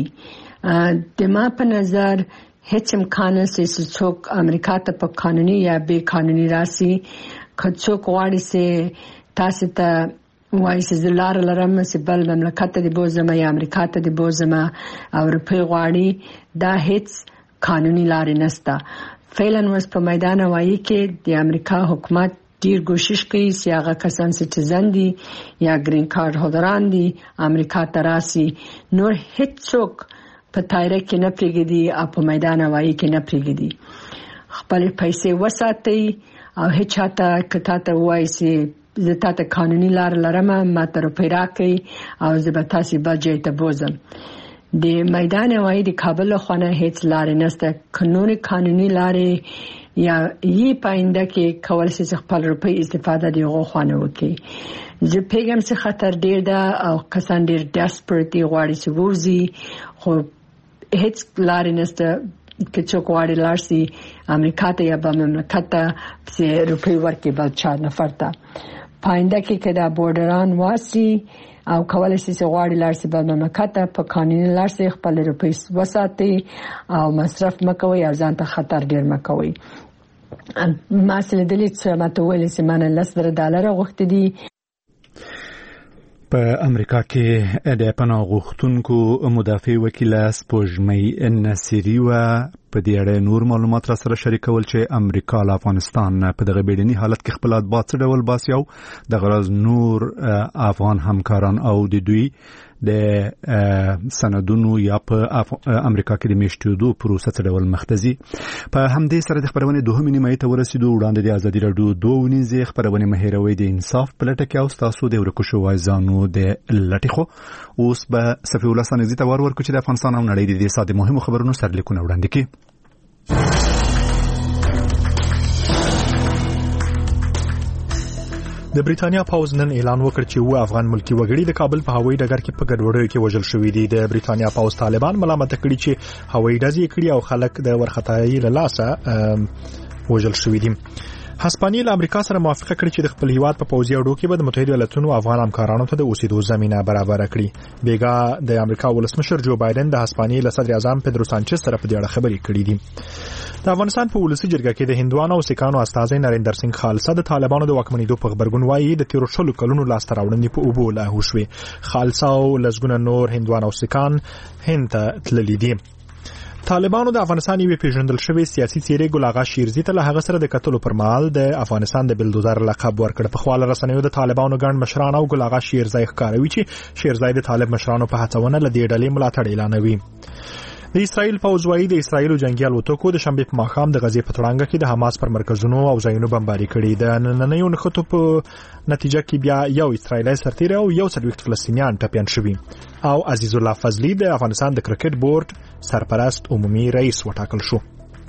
د ما په نظر هیڅ امکان نشته چې څوک امریکا ته په قانوني یا بې قانوني راسي که څوک غواړي چې تاسو ته وایي چې زلار لرم چې بل مملکت ته د بوزم یا امریکا ته د بوزم او روپی غواړي دا هیڅ قانوني لارې نشته فعلا وس په میدان وایي کې د امریکا حکومت ډیر کوشش کوي چې هغه کسان سټیزن دي یا گرین کارت هولډران دي امریکا ته راسي نور هیڅوک په تایره کې نه پریږدي او په میدان وایي کې نه پریږدي خپل پیسې وساتي او هیڅ چاته کته ته وایي چې زه تاسو قانوني لار لرم ما تر پیراکي او زه به تاسو بجې ته بوزم د میدان هوایی د کابل خونه هیڅ لار نشته قانوني لارې یا یی پاینده کې کول شي خپل روپی استفاده دی غوښنه وکي زه پیغام څخه خطر ډیر ده او کسان ډیر ډیسپریټ غواړي چې ورزي خو هیڅ لار نشته که څوک غواړي لارسي امریکا ته یا به مملکت ته چې روپی ورکړي بل چا نفر ته پاینده کې کدا بورډران واسي او کولای شي چې غواړي لارسي به مملکت ته په قانوني لارسي خپل روپی وساتي او مصرف مکوي او ځان ته خطر ډیر مکوي ما سره د لیست ماته ویل چې منه $10 غوښتي دي په امریکا کې د پناه غوښتونکو مدافع وکیل سپوږمۍ نصیری و په دې اړه نور معلومات را سره شریکول چې امریکا له افغانستان په دغه بیړني حالت کې خپل اطباق څه ډول باسي او د غرض نور افغان همکاران او د دوی د سندونو یا په امریکا کې د میشتېدو پروسه څه ډول مختزي په همدې سره د خبرونه دوه نیمه ته ورسېدو وړاندې د ازادي رادیو دوه ونیزه خبرونه مهیروي د انصاف په لټه کې او تاسو د ورکو شو وایزانو د لټخو اوس به صفي الله سنزي ته ورکو چې د افغانستان او نړۍ د ساده مهمو خبرونو سرلیکونه وړاندې کړي د بریټانیا پوز نن اعلان وکړ چې و افغان ملکی وګړي د کابل په هوایي ډګر کې په ګډوډۍ کې وژل شوې دي د بریټانیا پوز طالبان ملامت کړي چې هوایي ډزې کړي او خلک د ورختایي له لاسه وژل شوې دي هسپانیې له امریکا سره موافقه کړې چې د خپل هیواد په پوځي اډو کې به د متحده ایالاتونو افغان همکارانو ته د اوسېدو زمينه برابر کړي بیګا د امریکا ولسمشر جو بایدن د هسپانیې له صدر اعظم پدرو سانچز سره په دې اړه خبرې کړې دي د افغانستان په ولسی جرګه کې د هندوانو او سکانو استاذ نریندر سنگ خالصه د طالبانو د واکمنېدو په خبرګون وایي د 13 کلونو لاس تراوړنې په اوبو لا هوشوي خالصه او لزګونه نور هندوانو او سکان هند ته تللي دي طالبانو د افغانستان یو پیژندل شوی سیاسي څیرې ګل آغا شیرزي ته له هغه سره د قتل پر مهال د افغانستان د بلدوزر لقب ورکړ په خواله رسنیو د طالبانو ګڼ مشران او ګل آغا شیرزي ښکاروي چې شیرزي د طالب مشرانو په هڅونه له دې ډلې ملاتړ اعلانوي د اسرائیل پوځ وايي د اسرائیل جنگي الوتکو د شنبه په ماښام د غزې په تړانګه کې د حماس پر مرکزونو او ځایونو بمباري کړي د نننیو نښتو په نتیجه کې بیا یو اسرائیلي سرتیر او یو څلوېښت فلسطینیان ټپیان شوي او عزیز الله فضلی د افغانستان د کرکټ بورډ سرپرست عمومي رئیس وټاکل شو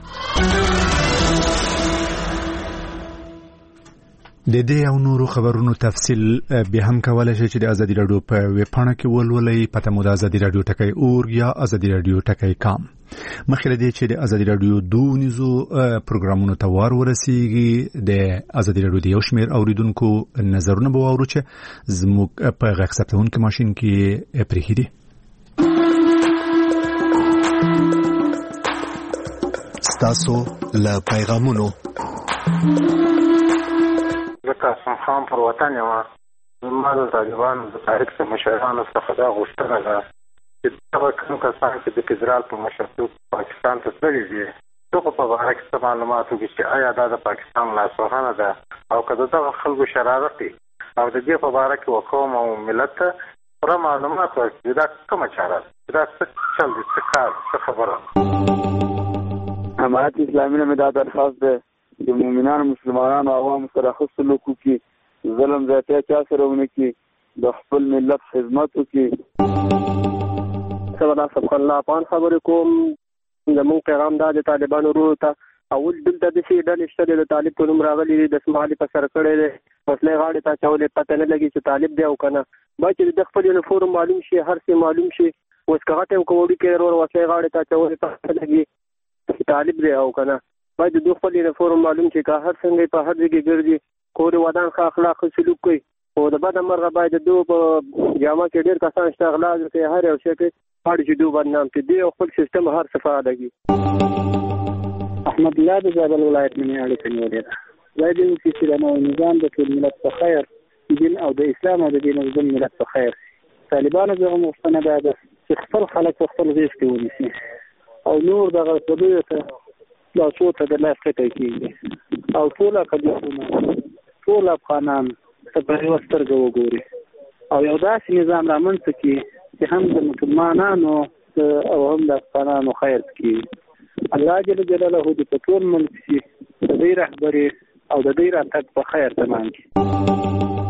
د دې او نورو خبرونو تفصیل به هم کولای شي چې د ازادي رادیو په ویبپاڼه کې ولولئ پته مو د ازادي رادیو ټکی اورګ یا ازادي رادیو ټکی کام مخکې له دې چې د ازادي رادیو دوه نيزو پروګرامونو ته ورسیږي د ازادي رادیو د یو شمېر اوریدونکو نظرونه به واورو چې زموږ په غږ ثبتونکو ماشين کې پرېږدي ستاسو له پیغامونو قاسم خان پر وطن یو ما د طالبانو د تاریخ څخه مشرانو څخه دا غوښتنه ده چې دا کوم کسان چې د فدرال په مشرتوب پاکستان ته تللي دي دغه په اړه کې معلومات وکړي چې آیا دا د پاکستان لاسوهنه ده او کله دغه خلکو شرارت دي او د دې په اړه کې وقوم او ملت ته پوره معلومات ورکړي دا کومه چاره ده دا څه چل دي څه خبره حمایت اسلامي نه مدد درخواست ده د مؤمنانو مسلمانانو عوام سره ښه سلوک وکړي ظلم زیاتیا چا سره ونه کړي د خپل ملت خدمت وکړي سبا صبح الله پان خبرې کوم زموږ پیغام دا د طالبانو ورو ته اول دلته د شي ډلې شته د طالب په نوم راغلي د اسماعیل په سر کړی دی وسلې غاړې ته چولې پته نه لګي چې طالب دی او کنه باید د خپل یونیفورم معلوم شي هر څه معلوم شي اوس کغه ته کوړي کې ورور وسلې غاړې ته چولې پته لګي طالب دی او کنه باید د خپل یونیفورم معلوم شي که هر څنګه په هر ځای کې ګرځي کور ودان ښه اخلاق سلوک کوي او د بد مرغه باید د په جامه کې ډېر کسان شته غلا کوي هر یو شی کې پاړي چې دوه بدنام کې دی او خپل سیستم هر څه فعال دی احمد الله د زابل ولایت منی اړیکه نیولې ده وايي چې د نو نظام د ټول ملت په خیر دین او د اسلام او د دین د ملت په خیر طالبانو زغم مستند ده چې خپل خلک خپل غیږ کې ونیسي او نور دغه طبيعت لا څوت د لاس کې کېږي او ټول قضیه ټول افغانان په یو سترګه وګوري او یو داسې نظام رامنځته کړي چې هم د مسلمانانو او هم د افغانانو خیر کړي الله جل جلاله دې په ټول ملک کې د دې رهبري او د دې راتګ په خیر تمام کړي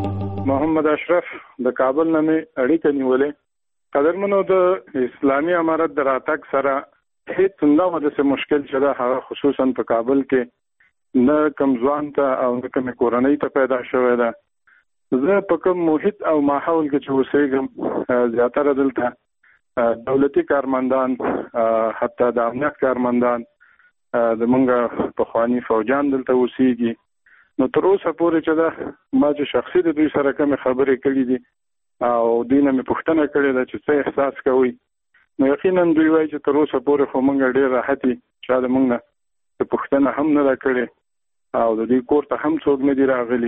محمد اشرف د کابل نه اړیکه نیولې. قدرمنو د اسلامي امارت د راتګ سره هیڅ نه د مشکل چې دا هغه خصوصا په کابل کې نه کم ځوان ته او نه کم کورنۍ ته پیدا شوې ده. زه په کوم محیط او ماحول کې چې اوسېږم زیاتره دلته دولتي کارمندان حتی د امنیت کارمندان د منګه پخوانی فوجان دلته اوسېږي. نو تر اوسه پورې چې دا ما چې شخصي د دوی سره کوم خبرې کړې دي او دینه مې پوښتنه کړې ده چې څه احساس کوي، نو یقینا دوی وایي چې تر اوسه پورې خو موږ ډېر راحت یو، چا د موږ نه پوښتنه هم نه ده کړې او د دوی کور ته هم څوک نه دي راغلي.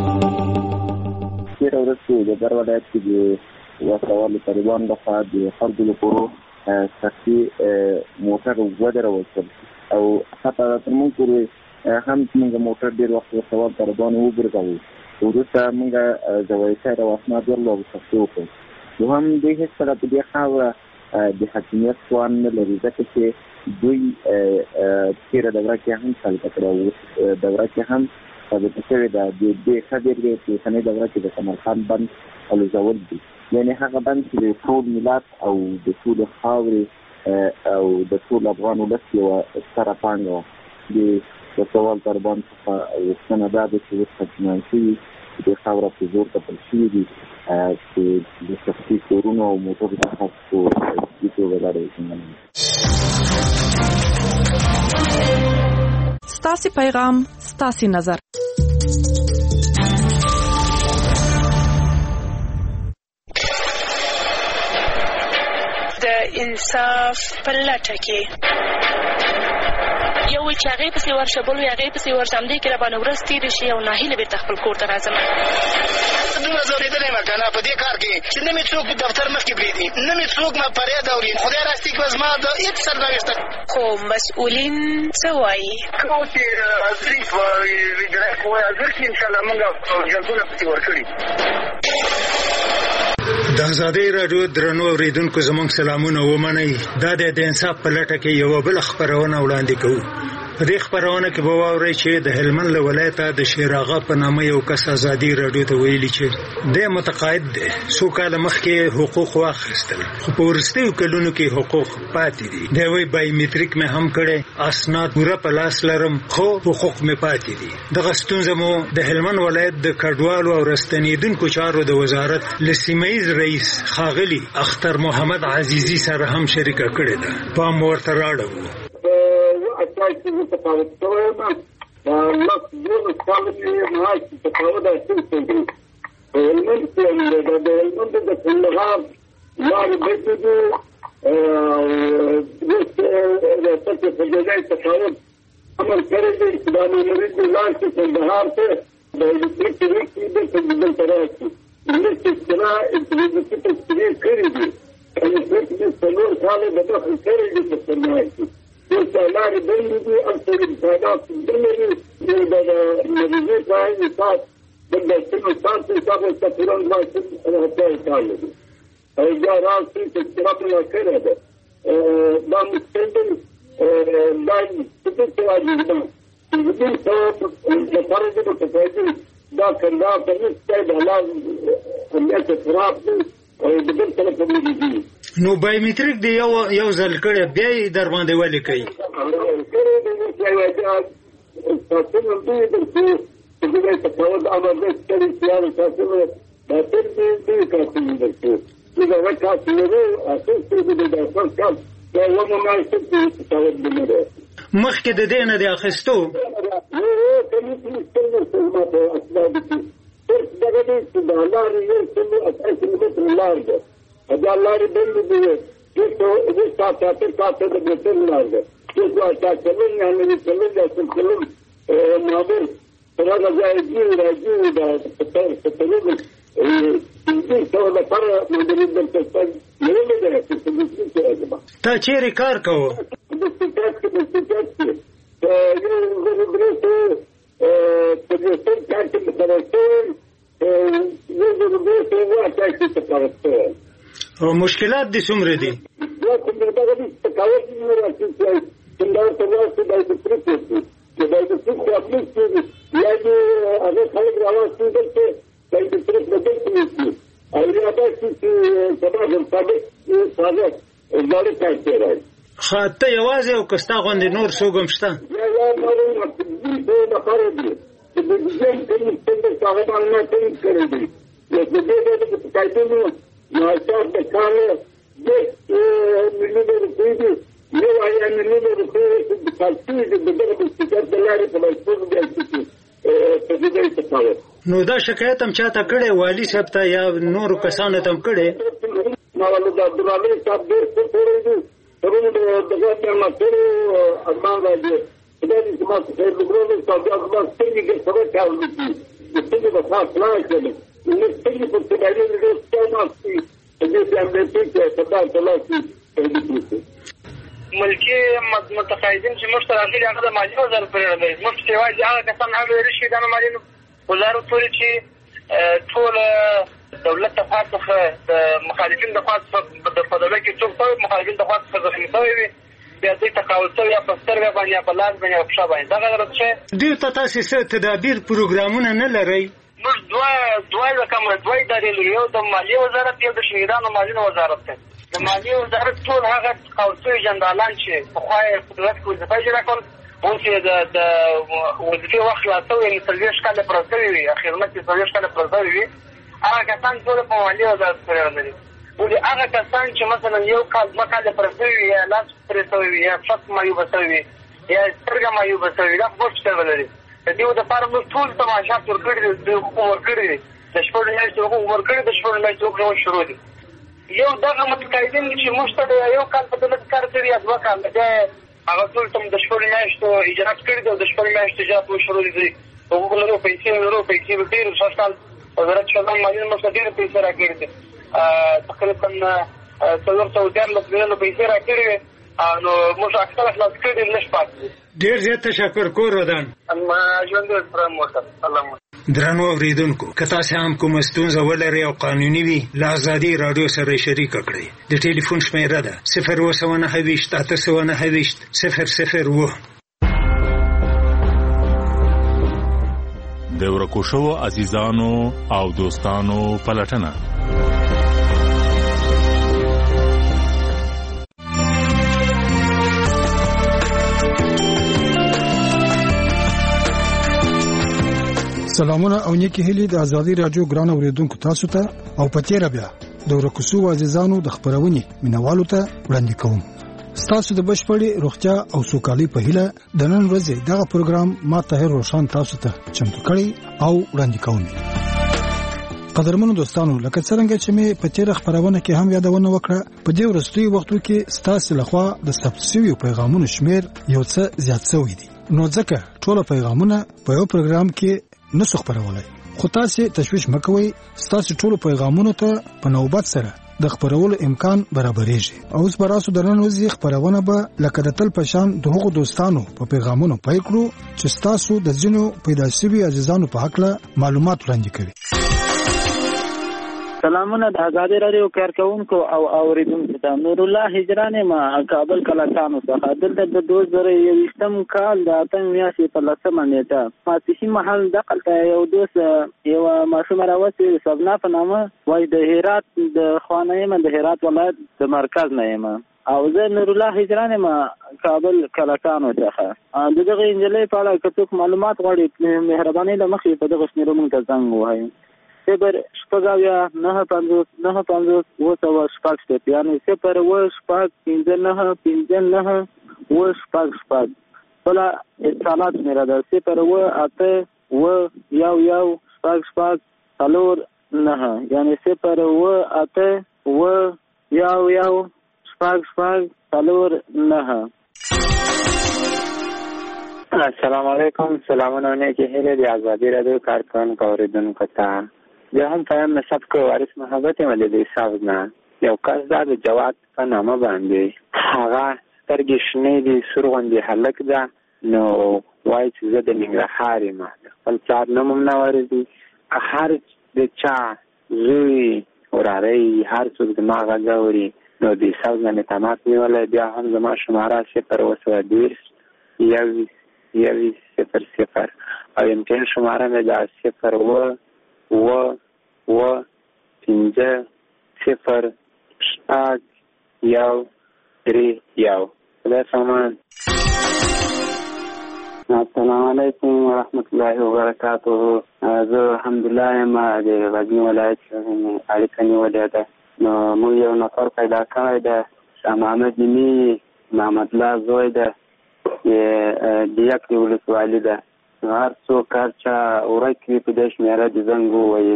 تېره ورځ کې د در ولایت کې د وسله طالبان لخوا د خلکو لپاره شخصي موټر ودرول شول او حتی تر موږ پورې هم موږ موټر ډېر وخت وسله طالبان وګرځاوه. وروسته موږ ځوایي او اسناد ورلو شخصي وکړو. نو هم دوی هېڅ کله په دې خاوره د حاکمیت توان نه لري، ځکه چې دوی تېره دوره کې هم سلطه کړې او دوره کې هم ثابته شوې ده. د دې ښه بېلګه چې اوسنۍ دوره کې د سمرقند بند الوزول دي، یعنې هغه بند چې د ټول ملت او د ټولې خاورې او د ټول افغان ولس یوه ستره پانګه وه. د سوال طالبان څخه غوښتنه دا ده چې اوس حاکمان شوي د خاوره په زور کپل شوي دي چې د شخصي کورونو او موټرو څخه په جدي توګه لاره وشموي. ستاسې پیغام ستاسې نظر. د انصاف په لټه کې یو چې هغې پسې ورشه بل هغې پسې ورشه همدې کې راباندې ورځ تېرې شي او ناهیله بېرته خپل کور ته راځم. دومره ځورېدلی یم که نه په دې کار کې چې نه مې څوک دفتر مخکې پرېږدي، نه مې څوک ما فریاد اوري. خدای راستي کړه زما د هېڅ سرنوشته. خو مسؤلین څه وایي؟ کوم چې حاضري په اجرایه قوه حاضر کړي انشاءالله موږ جلدونه پسې ورکړي. د ازادۍ راډیو درنو اورېدونکو زموږ سلامونه ومنئ. دا د انصاف په لټه کې یوه بله خپرونه وړاندې کوو. په دې خپرونه کې به واورئ چې د هلمند له ولایته د شیر آغا په نامه یو کس ازادي راډیو ته ویلي چې دی متقاعد دی، څو کاله مخکې حقوق واخیستل خو په وروستیو کلونو کې حقوق پاتې دي. دی وایي بایومیټریک مې هم کړی، اسناد پوره په لاس لرم خو حقوق مې پاتې دي. دغه ستونزه مو د هلمند ولایت د کډوالو او راستنېدونکو چارو د وزارت له سیمه ییز رئیس ښاغلي اختر محمد عزیزي سره هم شریکه کړې ده. پام ورته راړوو. تفاوت شوی یم لس دولس کاله کې معاش تفاوت اخیستی دی. په هلمند کې د هلمند د کندهار لارې بندې دي او ریاست فضلګۍ تفاوت امر کړی دی چې دا مامورین دې لاړ شي کندهار ته د الکتریک ریکې دلته دلته راشي. دلته اصطلاح انټرنیټي تشکیلې کړي دي. الکتریک دې څلور کاله د دخل کړی دي په سرمایه کې. لارې بندې دي او امتحانات بندې دي. د مریضۍ په عین ساعت د بستنو ساعت حساب ورته پوره ماشین اتیا کاله دي او بیا راشي چې اضطراب یې کړی ده. دا مستندل دا څه راځي ده دې څه لپاره دې په توګه دا کله په نسبت د حلال امنیت خراب دي او د بل طرف باندې دي. نو بایومیټریک دی یو ځل کړی بیا یې در باندې ولې کوي؟ مخکې د دې نه دی اخیستو؟ دا لارې بندې دي. اوس ساعت اته ساعته د بېټر لار ده. اوس ساعت چلن یا نوي چلن یا سلسلم مامور پر هغه ځای ځي راځي دا په تلل دې څو لپاره مدیریت دلته نیولې ده چې څه راځي. تا چیرې کار کوو؟ د سټاټ کې یو غوډرته په دې سټاټ کې درته یو غوډرته واټا کې تاسو او مشکلات دي څومره دي؟ دا کومه دا د تکاوت نه راځي چې څنګه تاسو د دې پروسس چې دا د څه خپل څه یا هغه خلک راوځي چې باید صرف بدل کنید او یا داسې چې سبا ثابت اداره کارته راځي خاطه یوازې او کستا غوندې نور څوک هم شته یا معلومه دې لپاره دي چې د دې څنګه هغه باندې څنګه کړی دي نو د دې د کایټونو نو تاسو د کار د ملي روپیې یو آیا ملي روپیې د کارتي د دغه په څیر د لارې په لاسونو کې په دې څه کار نو دا شکایت هم چاته کړي والی صاحب ته یا نور کسانو ته هم کړي نو ولې د عبدالعلی صاحب ډېر څه کړی دي ورونه دغه په ماتورو ارمان راځي دا دې ما څه د ګورو صاحب هغه څنګه کې څه کار وکړي د څه په خاص نه کړي نو څنګه په دې باندې د څه ماسي دې باندې چې په تاسو تلاسي ملکی متقاعدین چې موږ ته راغلي هغه د مالیې وزارت پورې راغلي موږ چې یوازې هغه کسان هغه لري چې د مالیې وزارت پورې چې ټول دولت ته خاصه د مخالفین د خاصه د فدرالي کې څوک په مخالفین د خاصه زخمي شوی وي بیا دې تقاول شوی یا په سترګه باندې یا په لاس باندې یا په شا باندې دا غره څه دوی ته تاسو څه تدابیر پروګرامونه نه لرئ موږ دوه رقم دوه ادارې لرو یو د مالیې وزارت یو د شهیدانو مالیې وزارت دی د مالیې وزارت ټول هغه قوسي جنرالان چې په خوای قدرت کې وظیفه اجرا کوي اوس یې د وظیفې وخت لا څو یې سرویس کاله پرځوي وي خدمت یې سرویس کاله پرځوي وي هغه کسان ټول په مالیې وزارت پورې راځي ولې هغه کسان چې مثلا یو کال مکاله پرځوي وي یا لاس پرځوي وي یا فقط مایو بسوي یا سترګه مایو بسوي دا څه څه ولري د دې د لپاره موږ ټول تماشات ورکړي د حکومت ورکړي د شپږ میاشتې حکومت ورکړي د شپږ میاشتې حکومت شروع دي یو دغه متقاعدین چې موږ ته یو کال په دولت کار کوي یا دوه کال دا هغه ټول تم د شپږ میاشتو اجرات کړي د شپږ میاشتې اجرات شروع دي حقوق لرو پیسې ډېر شاشال وزارت شمال مالیه مستدیر پیسې راکړي دي تقریبا 400 لک پیسې راکړي نو موږ اکثر خلاص کړي نش پاتې ډېر زیات تشکر کوم ودان اما ژوند پرم وته الله درنو اوریدونکو که تاسو هم کوم ستونزه ولرئ او قانوني وي له ازادي رادیو سره شریک کړئ د ټلیفون شمیره ده 029 د ورکو شوو عزیزانو او دوستانو پلټنه سلامونه او نیکی هیلي د ازادي رادیو ګران اوریدونکو تاسو ته او پتیره بیا د ورکو شوو عزیزانو د خبرونې مینوالو ته وړاندې کوم تاسو د بشپړې روغتیا او سوکالي په هیله د نن ورځې دغه پروګرام ما طاهر روشان تاسو ته چمتو کړی او وړاندې کوم قدرمنو دوستانو لکه څنګه چې مې په تیر خبرونه کې هم یادونه وکړه په دې ورستي وختو کې تاسو لخوا د ثبت شویو پیغامونو شمیر یو څه زیات شوی دی نو ځکه ټول پیغامونه په یو پروګرام کې نسخ خبرولای خو تاسو تشویش مکوئ تاسو ټول پیغامونو ته په نوبت سره د خبرولو امکان برابرېږي او اوس براسو درنن وزي خبرونه به لکه د تل پشان د هغو دوستانو په پیغامونو پای کړو چې تاسو د ځینو پیدا شوی عزیزانو په حق له معلومات وړاندې کوي سلامونه د ازادي رادیو کارکونکو او اوریدونکو ته نور الله هجران ما کابل کلاکانو څخه دلته د 2020م کال د اتم میاشتې په لسمه نیټه فاتحي محل دقلته یو دوست یو ماشوم راوځي سبنا په نامه وای د هرات د خوانېمه د هرات ولایت د مرکز نه یم او زه نور الله هجران ما کابل کلاکانو څخه دغه انجلې په اړه کڅوک معلومات غواړي مهرباني لمخې په دغه شمیرو مونږ ته زنګ وایي صفر شپږاویا 950 وسو شپږ یعنی صفر و شپږ 59 و شپږ بلا اتصالات میرا ده صفر و اته و یو شپږ څلور نه یعنی صفر و اته و یو شپږ څلور نه. السلام علیکم سلامونه نیکی هیله دی ازادي رادیو کارکونکو اوریدونکو ته زه هم فهم نسب کو وارث محبت ملي دی صاحبنا یو کس دا د جواد په نامه باندې هغه سترګې شنې دي سرغوندې هلک ده نو وایي چې زه د ننګرهار یم خپل پلار نوم هم نه ورځي هر د چا زوی وراره هر څوک زما غږ اوري نو د صاحب نه مې تماس نیولی بیا هم زما شماره 0 یوي 0 او امتحان شماره مې دا 0 السلام علیکم ورحمت الله وبرکاته. زه الحمدلله یم د غزني ولایت اړیکه نیولې ده. نو موږ یو نفر پیدا کړی ده، شاه محمد نیمي محمد الله زوی ده، د یکې ولسوالي ده. نو هر څوک هر چا ورک وي په دې شمېره د زنګ ووایي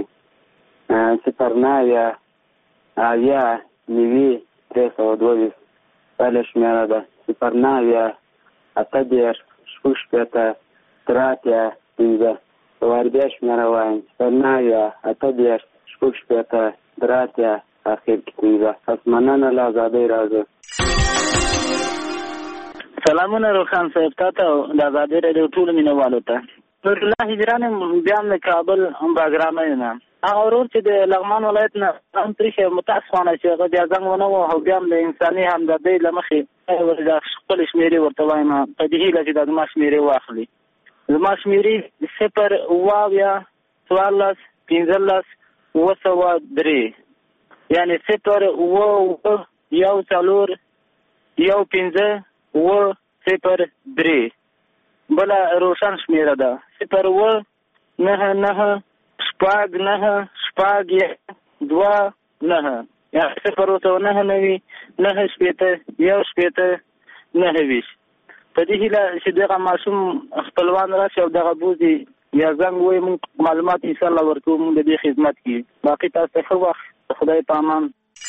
09 اویا 9322 بله شمېره ده 09 8 شپېته 3 واربیا شمېره وایم 09 8 شپېته 3 اخر کې 15. پس مننه له ازادۍ راځه. سلامونه روخان صاحب تاسو د ازادۍ راډیو ټول مینوالو ته. نور الله هجران بیا د کابل باګرام نه اورور چې د لغمان ولایت نه هم ترې متاسفانه چې هغه بیا څنګه ونه او بیا د انساني همدردۍ لمخې ورته خپل شمیرې ورته وایم په دې هیله چې د ما شمیرې واخلي. زما شمیرې 0 واویا 14 15 203 یعنی 0 یو 4 یو 15 003 بله روشن شمیره ده 0 9 شپاږ 9 شپاږ 2 9 یا 0 9 9 9 شپېته یو شپېته 9 په دې هیله چې دغه ماشوم خپلوان راشي او دغه بوزي یا زنګ وایي موږ معلومات انشاءالله ورکوو موږ د دې خدمت کوي. باقي تاسو ته ښه وخت. خدای په امان.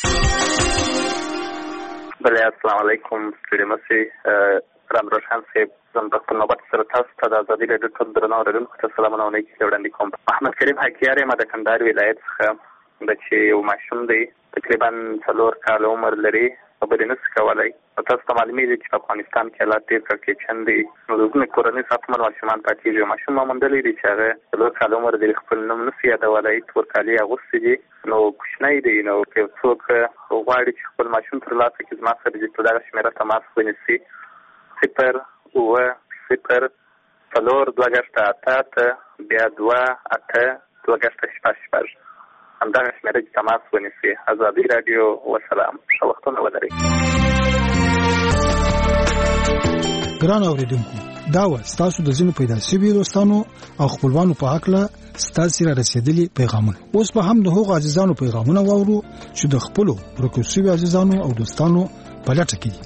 بله السلام علیکم ستړي مه شئ. رام روشن صاحب زه په خپل نوبت سره تاسو ته د ازادي راډیو ټول درنو اورېدونکو ته سلامونه او نیکې وړاندې کوم. احمد کریم حکیار یم د کندهار ولایت څخه. د چې یو ماشوم دی تقریبا 4 کاله عمر لري، خبرې نشي کولی. تاسو ته معلومېږي چې په افغانستان کې حالات ډېر کړکېچن دي. نو د ځینې کورنۍ ساتمن ماشومان پاتېږي. یو ماشوم ما موندلی دی چې هغه 4 کاله عمر دی، خپل نوم نشي یادولی، تور کالي اغوستي دي، نو کوچنی دی. نو که یو څوک غواړي چې خپل ماشوم تر لاسه کړي زما سره دې په دغه شمېره تماس ونیسي 0 0 0 4 2 بیا 2 8 2 همدغه شمېره چې تماس ونیسي. ازادي راډیو وسلام. ښه وختونه ولرئ. ګران اوریدونکو، دا و ستاسو د ځینو پیدا شوي دوستانو او خپلوانو په حقله ستاسو را رسیدلي پیغامونه. اوس به هم د هغو عزیزانو پیغامونه واورو چې د خپلو ورکو شوي عزیزانو او دوستانو په لټه کې دي.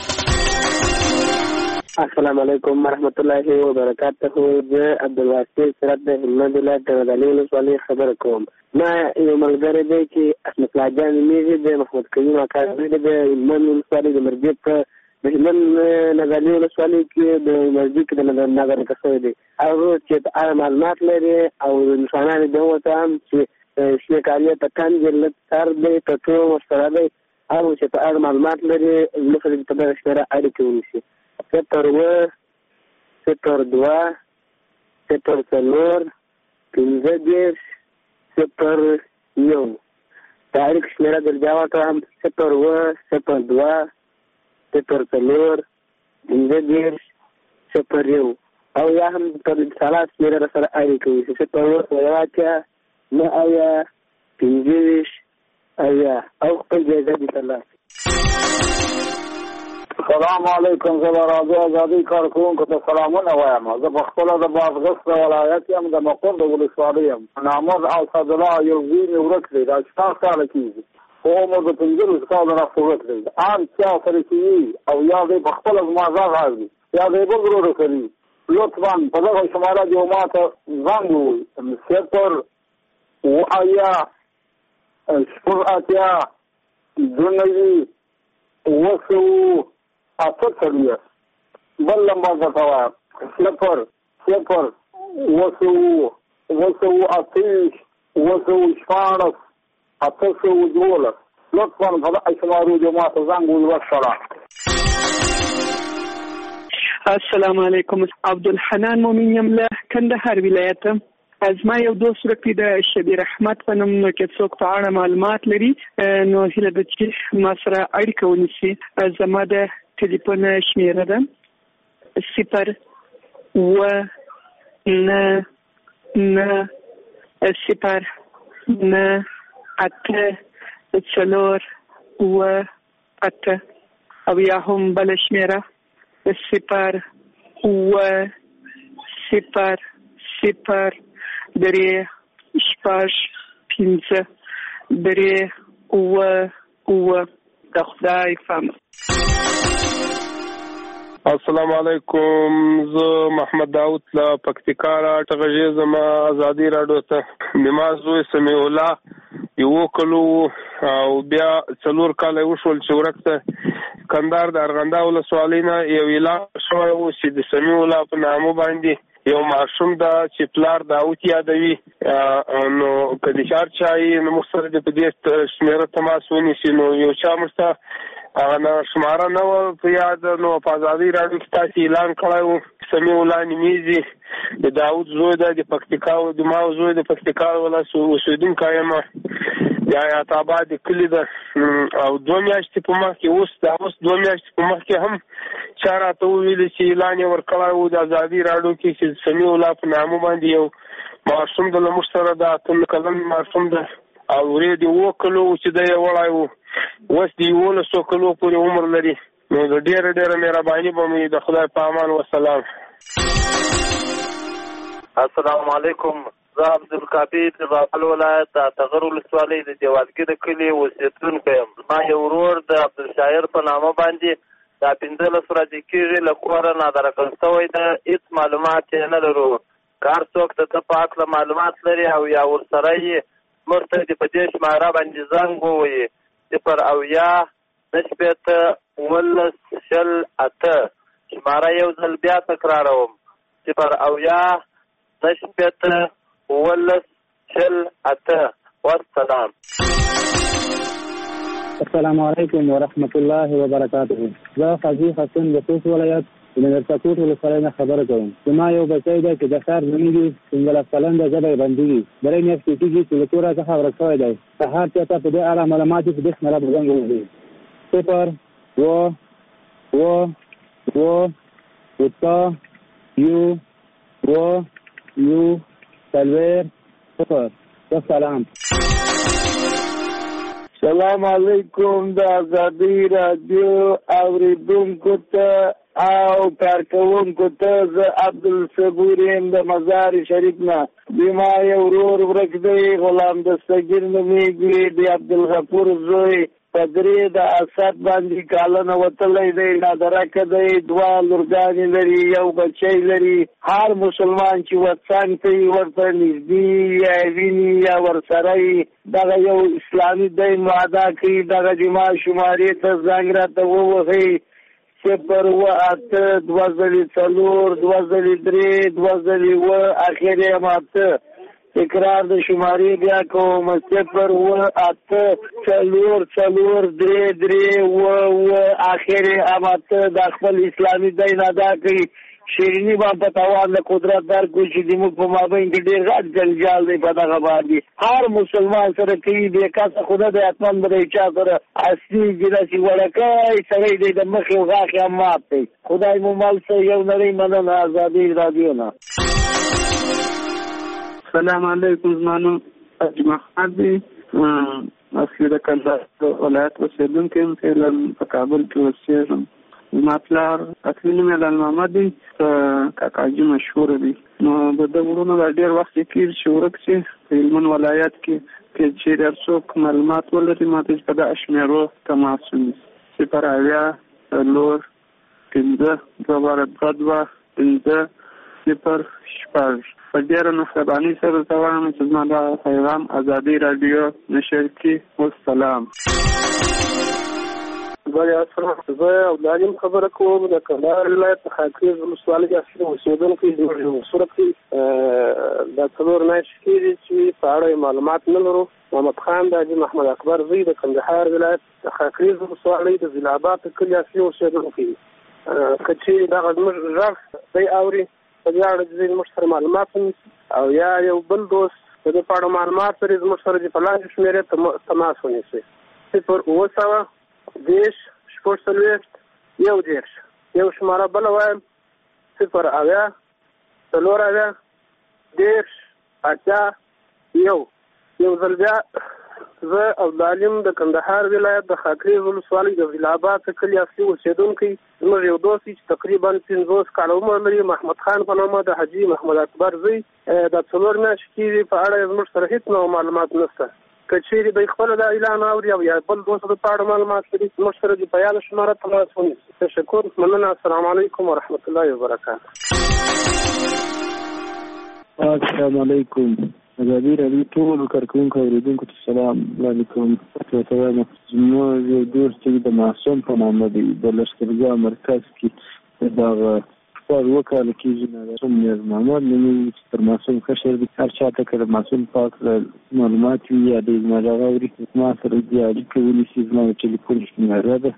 السلام علیکم ورحمت الله وبرکاته. زه عبدالواسع سرت د هلمند ولایت د غزني ولسوالۍ خبره کوم. ما یو ملګری دی چې اسمت الله جان نومېږي، د محمد کریم اکا زوی دی، د هلمند ولسوالۍ د مرجې په د هلمند غزني ولسوالۍ کې د مرجې کې د نظر کسوی دی. هغه چې په معلومات لري او انسانان د ورته هم چې شنه کاریه په کان جلد سر دی په ټول ورسره دی او چې په اړه معلومات لري لکه په دغه شمېره اړیکې ونیسي 0 0 2 0 4 15 0 1 تاریخ شمیره در جواب هم 0 0 2 0 4 15 0 1 او یا هم پر ثلاث شمیره سره اړیکه وي 0 1 نه آیا 15 آیا او خپل ځای دې ترلاسه. السلام علیکم. زه به راځو ازادۍ کارکوونکو ته سلامونه وایم. زه په خپله د بادغیس د ولایت یم، د مقر د ولسوالۍ یم. ناموز او صدالله یو زوی مې ورک دی، دا 4 کاله کېږي، په عمر د 15 کالو راڅخه ورک دی. ان چا سره چې وي او یا دی په خپله زما غږ اوري یا دی بل ورور کوي، لطفا په دغه شماره دې ما ته زنګ ووایي 0 اویا 0 2 8 بل لمبا زکوا 0 0 وسو 8 لطفا فضاء شمارو جماعة زنگ والسلام. السلام علیکم. عبدالحنان مومن یمله کندهار ولایت. از ما یو دوست ورکړي د شبیر احمد په نوم، نو کې څوک په اړه معلومات لري نو هیله ده چې ما سره اړیکه ونیسي. زما د ټلیفون شمیره ده 0 9 9 0 9 8 4 8 او یا هم بل شمیره 0 8 0 0 3 6 5 3 8 د خدای فهم. السلام علیکم، زه محمد داود له پکتیکا راټغږیږم. ازادي راډیو ته نماز زوی سمیع الله یو کلو او بیا 4 کاله وشول چې ورکته کندهار د ارغنده ولسوالۍ نه یو اعلان شوی و چې د سمیع الله په نامه باندې یو معصوم دا چې پلار داود یادوي، نو که د چار چای نو موږ سره د په دې شمیره تماس ونیسي. نو یو چا موږ ته هغه شماره نه وه په یاد، نو په ازادي راډیو کې تاسې اعلان کړی و سمیع الله نمیزي د داود زوی دی، د پکتیکا د ما زوی د پکتیکا ولایت اوسېدونکی یم، د حیات آباد کلي ده. او 2 میاشتې په مخکې اوس 2 میاشتې په مخکې هم چا راته وویلې چې اعلان یې ورکړی و د ازادي راډیو کې چې سمیع الله په نامه باندې یو معصوم ده، له موږ سره د 8 کلن معصوم ده او ورې د 7 کلو چې دی یې وړی و، اوس د 11 کلو پورې عمر لري. نو د ډېره مهرباني به مې د خدای په امان وسلام. السلام علیکم، زه عبدالکافي د بابل ولایت د تغر ولسوالۍ د دیوالګي د کلي اوسېدونکی یم. ما یو ورور د عبدالشاعر په نامه باندې دا 15 ورځې کېږي له کوره نادرکړل شوی ده، هېڅ معلومات یې نه لرو. که هر څوک د ده په هکله معلومات لري او یا ورسره یې موږ ته د په دې شماره باندې زنګ ووایي 0 9 19 8 شماره یو ځل بیا تکراروم 0 9 19 8 والسلام. السلام علیکم ورحمت الله وبرکاته. زه قاضي حسن د خوست ولایت د نرسکوټ ولسوالۍ نه خبره کوم. زما یو بچی دی چې د ښار زموږ 15 کلن دی، ژبه یې بندېږي. 3 میاشتې کېږي چې له کوره څخه ورک شوی دی. که هر چا ته په دې اړه معلومات وي په دې شمېره به زنګ ووهي 0 و 0 والسلام. سلام علیکم د ازادي راډیو اوریدونکو ته او کارکوونکو ته، زه عبدالصبور یم د مزار شریف نه. زما یو ورور ورک دی، غلام دستګیر نومیږي، د عبدالغفور زوی په 3 د اسد باندې کالنه وتلی دی، نادرکه دی، 2 لورګانې لري، یو بچی لري. هر مسلمان چې وطن ته یې ورته نږدې یا ویني یا ورسره یې دغه یو اسلامي دی معده کوي، دغه جما شمارې ته زنګ راته ووهئ 0 و 8 2 4 2 3 2 اخر یې 8 تکرار د شمارې بیا کوم 0 و 8 4 4 3 و اخر یې 8 د خپل اسلامي دین ادا کوي. شیرینی باندې په توان د قدرت در کوي چې د موږ په مابین کې ډېر غټ جنجال دی په دغه باندې. هر مسلمان سره کوي د کاسه خدا د اتمن بری چا سره اصلي ګراسي وړکای سره د مخ او غاښ هم مات دی. خدای مو مال سه یو نری مننه ازادي رادیو نه. السلام علیکم، زمانو محمد دی، اصلي د کندهار ولایت اوسېدونکی یم، په کابل کې اوسېږم. زما پلار اصلي نوم یې لال محمد دی، کاکاجي مشهور دی. نو د ده وروڼه دا ډېر وخت یې کېږي چې ورک شي په هلمند ولایت کې چې هر څوک معلومات ولري ما ته په دغه شمېرو تماس ونیسي 0 4 5 2 5 0 6 په ډېره مهربانۍ سره ته وایم چې زما دا پیغام ازادي راډیو نشر کړي. والسلام. زه عبدالعلیم خبره کوم د کندهار ولایت خاکریز ولسوالۍ کې اصلي اوسېدونکی یم. صورت کې دا 4 میاشتې کېږي چې په اړه معلومات نه لرو. محمد خان د حاجي محمد اکبر زوی د کندهار ولایت د خاکریز ولسوالۍ د ضلع آباد کلي اصلي اوسېدونکی. که چې دغه زموږ غږ دی اوري په دې اړه چې زموږ سره معلومات ونیسي او یا یو بل دوست د دې په اړه معلومات لري زموږ سره چې په لاندې شمېرې تماس ونیسي 0 10 14 11 یو شماره بله وایم 0 10 4 10 8 یو ځل بیا زه عبدالعلیم د کندهار ولایت د خاکریز ولسوالۍ د ضلعاباد کلي اصلي اوسېدونکی. زموږ یو دوست چې تقریبا 50 کاله عمر لري، محمد خان په نامه، د حاجي محمد اکبر زوی، د 4 میاشتې کېږي. په اړه زموږ سره هېڅ نوع معلومات نشته. که چیرې دوی خپله دا اعلان اوري او یا بل دوست د په اړه معلومات لري، زموږ سره د په یاده شماره تماس ونیسي. تشکر، مننه. السلام علیکم ورحمت الله وبرکاته. السلام علیکم. ازادي راډیو ټول کارکونکو اوریدونکو ته سلام علیکم. زموږ یو دوست چې د معصوم په نامه دی، د لښکرګاه مرکز کې دغه کار وکړل کېږي. معصوم نیاز محمد نومېږي چې تر معصوم کشر دی. هر چا ته که د معصوم پاک معلومات وي یا د زما دغه اوري، ما سره دې اړیکه ونیسي. زما د ټلیفون شمېره ده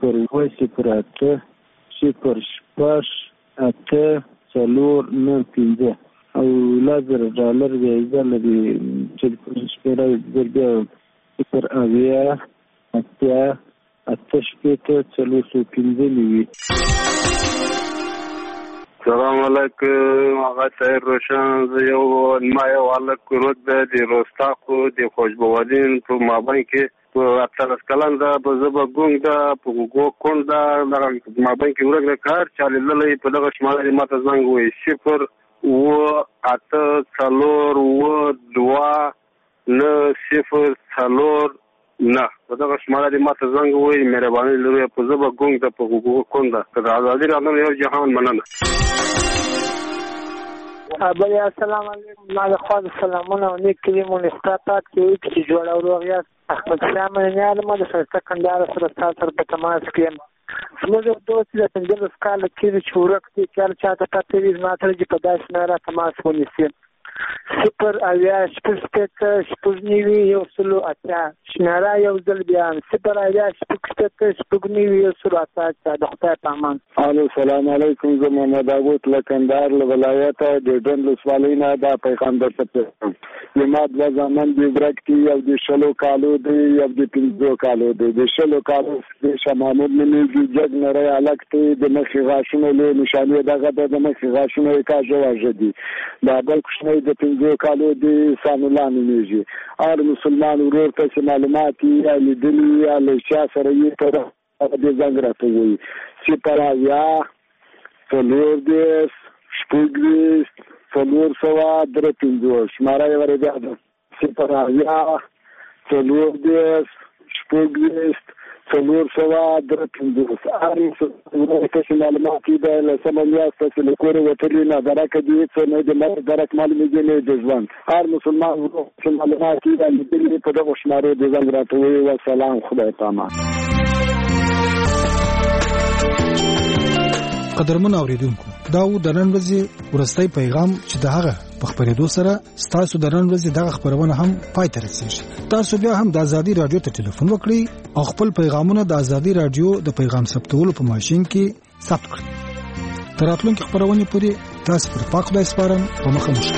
02008489495 او $1000 جایزه لري. ټلیفون شمېره بیا 0808845 سلام علیکم. آقا طاهر روشن. زه یو هلک ورک ده د رستاقو د خوشبوالین په مابین کې په 18 کلن ده، په زبه ګونګ ده، په ګو کونډ ده، دغه مابین کې ورک ده. که هر چا لیدلی په دغه شماره دې ماته زنګ ووایي 088429004 په دغه شماره دې ماته زنګ ووایي. مهرباني لري. په زبه ګونګ ده، په ګو کونډ ده. که د ازادي راډیو یو جهان مننه. بله السلام علیکم. ما د خوا د سلامونه او نیک کلمو نسبات کوي چې جوړ او روغ یاست. احمد شاه منیار ما د ښایسته کندهار سره ستاسو سره په تماس کې یم. زموږ یو دوست د 15 کاله کېږي چې ورک دی. که هر چا ته پته وي زما سره چې په داسې شمېره تماس ونیسي. 08088190108 شمېره یو ځل بیا 08088190108. د خدای په امان. الو سلام علیکم. زه محمد داوود له کندهار له ولایت د ډنډ ولسوالۍ نه دا پیغام درته پیغام. زما دوه زامن دي ورک دي، یو د 20 کالو دی، یو د 15 کالو دی. د 20 کالو د شمامود نومېږي، جګ نری هلک دی، د مخې غاښونه لوی نشانې دغه د مخې غاښونه یې کاږه واږه دي. دا بل کوچنی د 15 کالو دی، سان الله نومېږي. هر مسلمان ورور ته چې معلومات یا لیدلي یا له چا سره یې په دې زنګ راته ووایي 0804450 شماره یې وربیا ده 0804450 هر مسلمان ته چې معلومات یې ده له سمه میاشته چې له کوره وتلي نه درکه دي څه نه د مرګ درک معلومېږي نه د ژوند. هر مسلمان ورور چې معلومات یې ده لیدلي په دغو شمارو د زنګ راته ووایي. والسلام. خدای پامان. قدرمن اوریدونکو، دا و د نن ورځې ورستۍ پیغام چې د هغه په خبرېدو سره ستاسو د نن ورځې دغه خبرونه هم پای ته رسېږي. تاسو بیا هم د ازادي راډیو ته ټلیفون وکړئ او خپل پیغامونه د ازادي راډیو د پیغام ثبتولو په ماشین کې ثبت کړئ. تر راتلونکي خبرونې پورې تاسو پر پاک خدای سپارم. په مخه مو شه.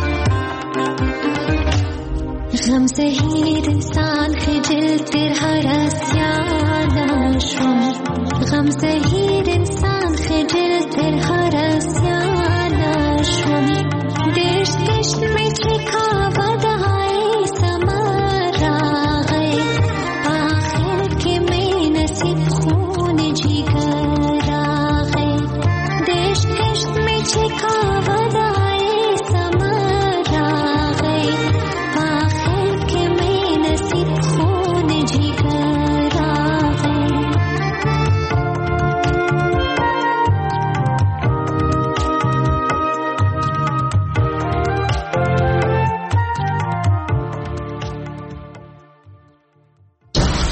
غم زهیر انسان خجل تر هر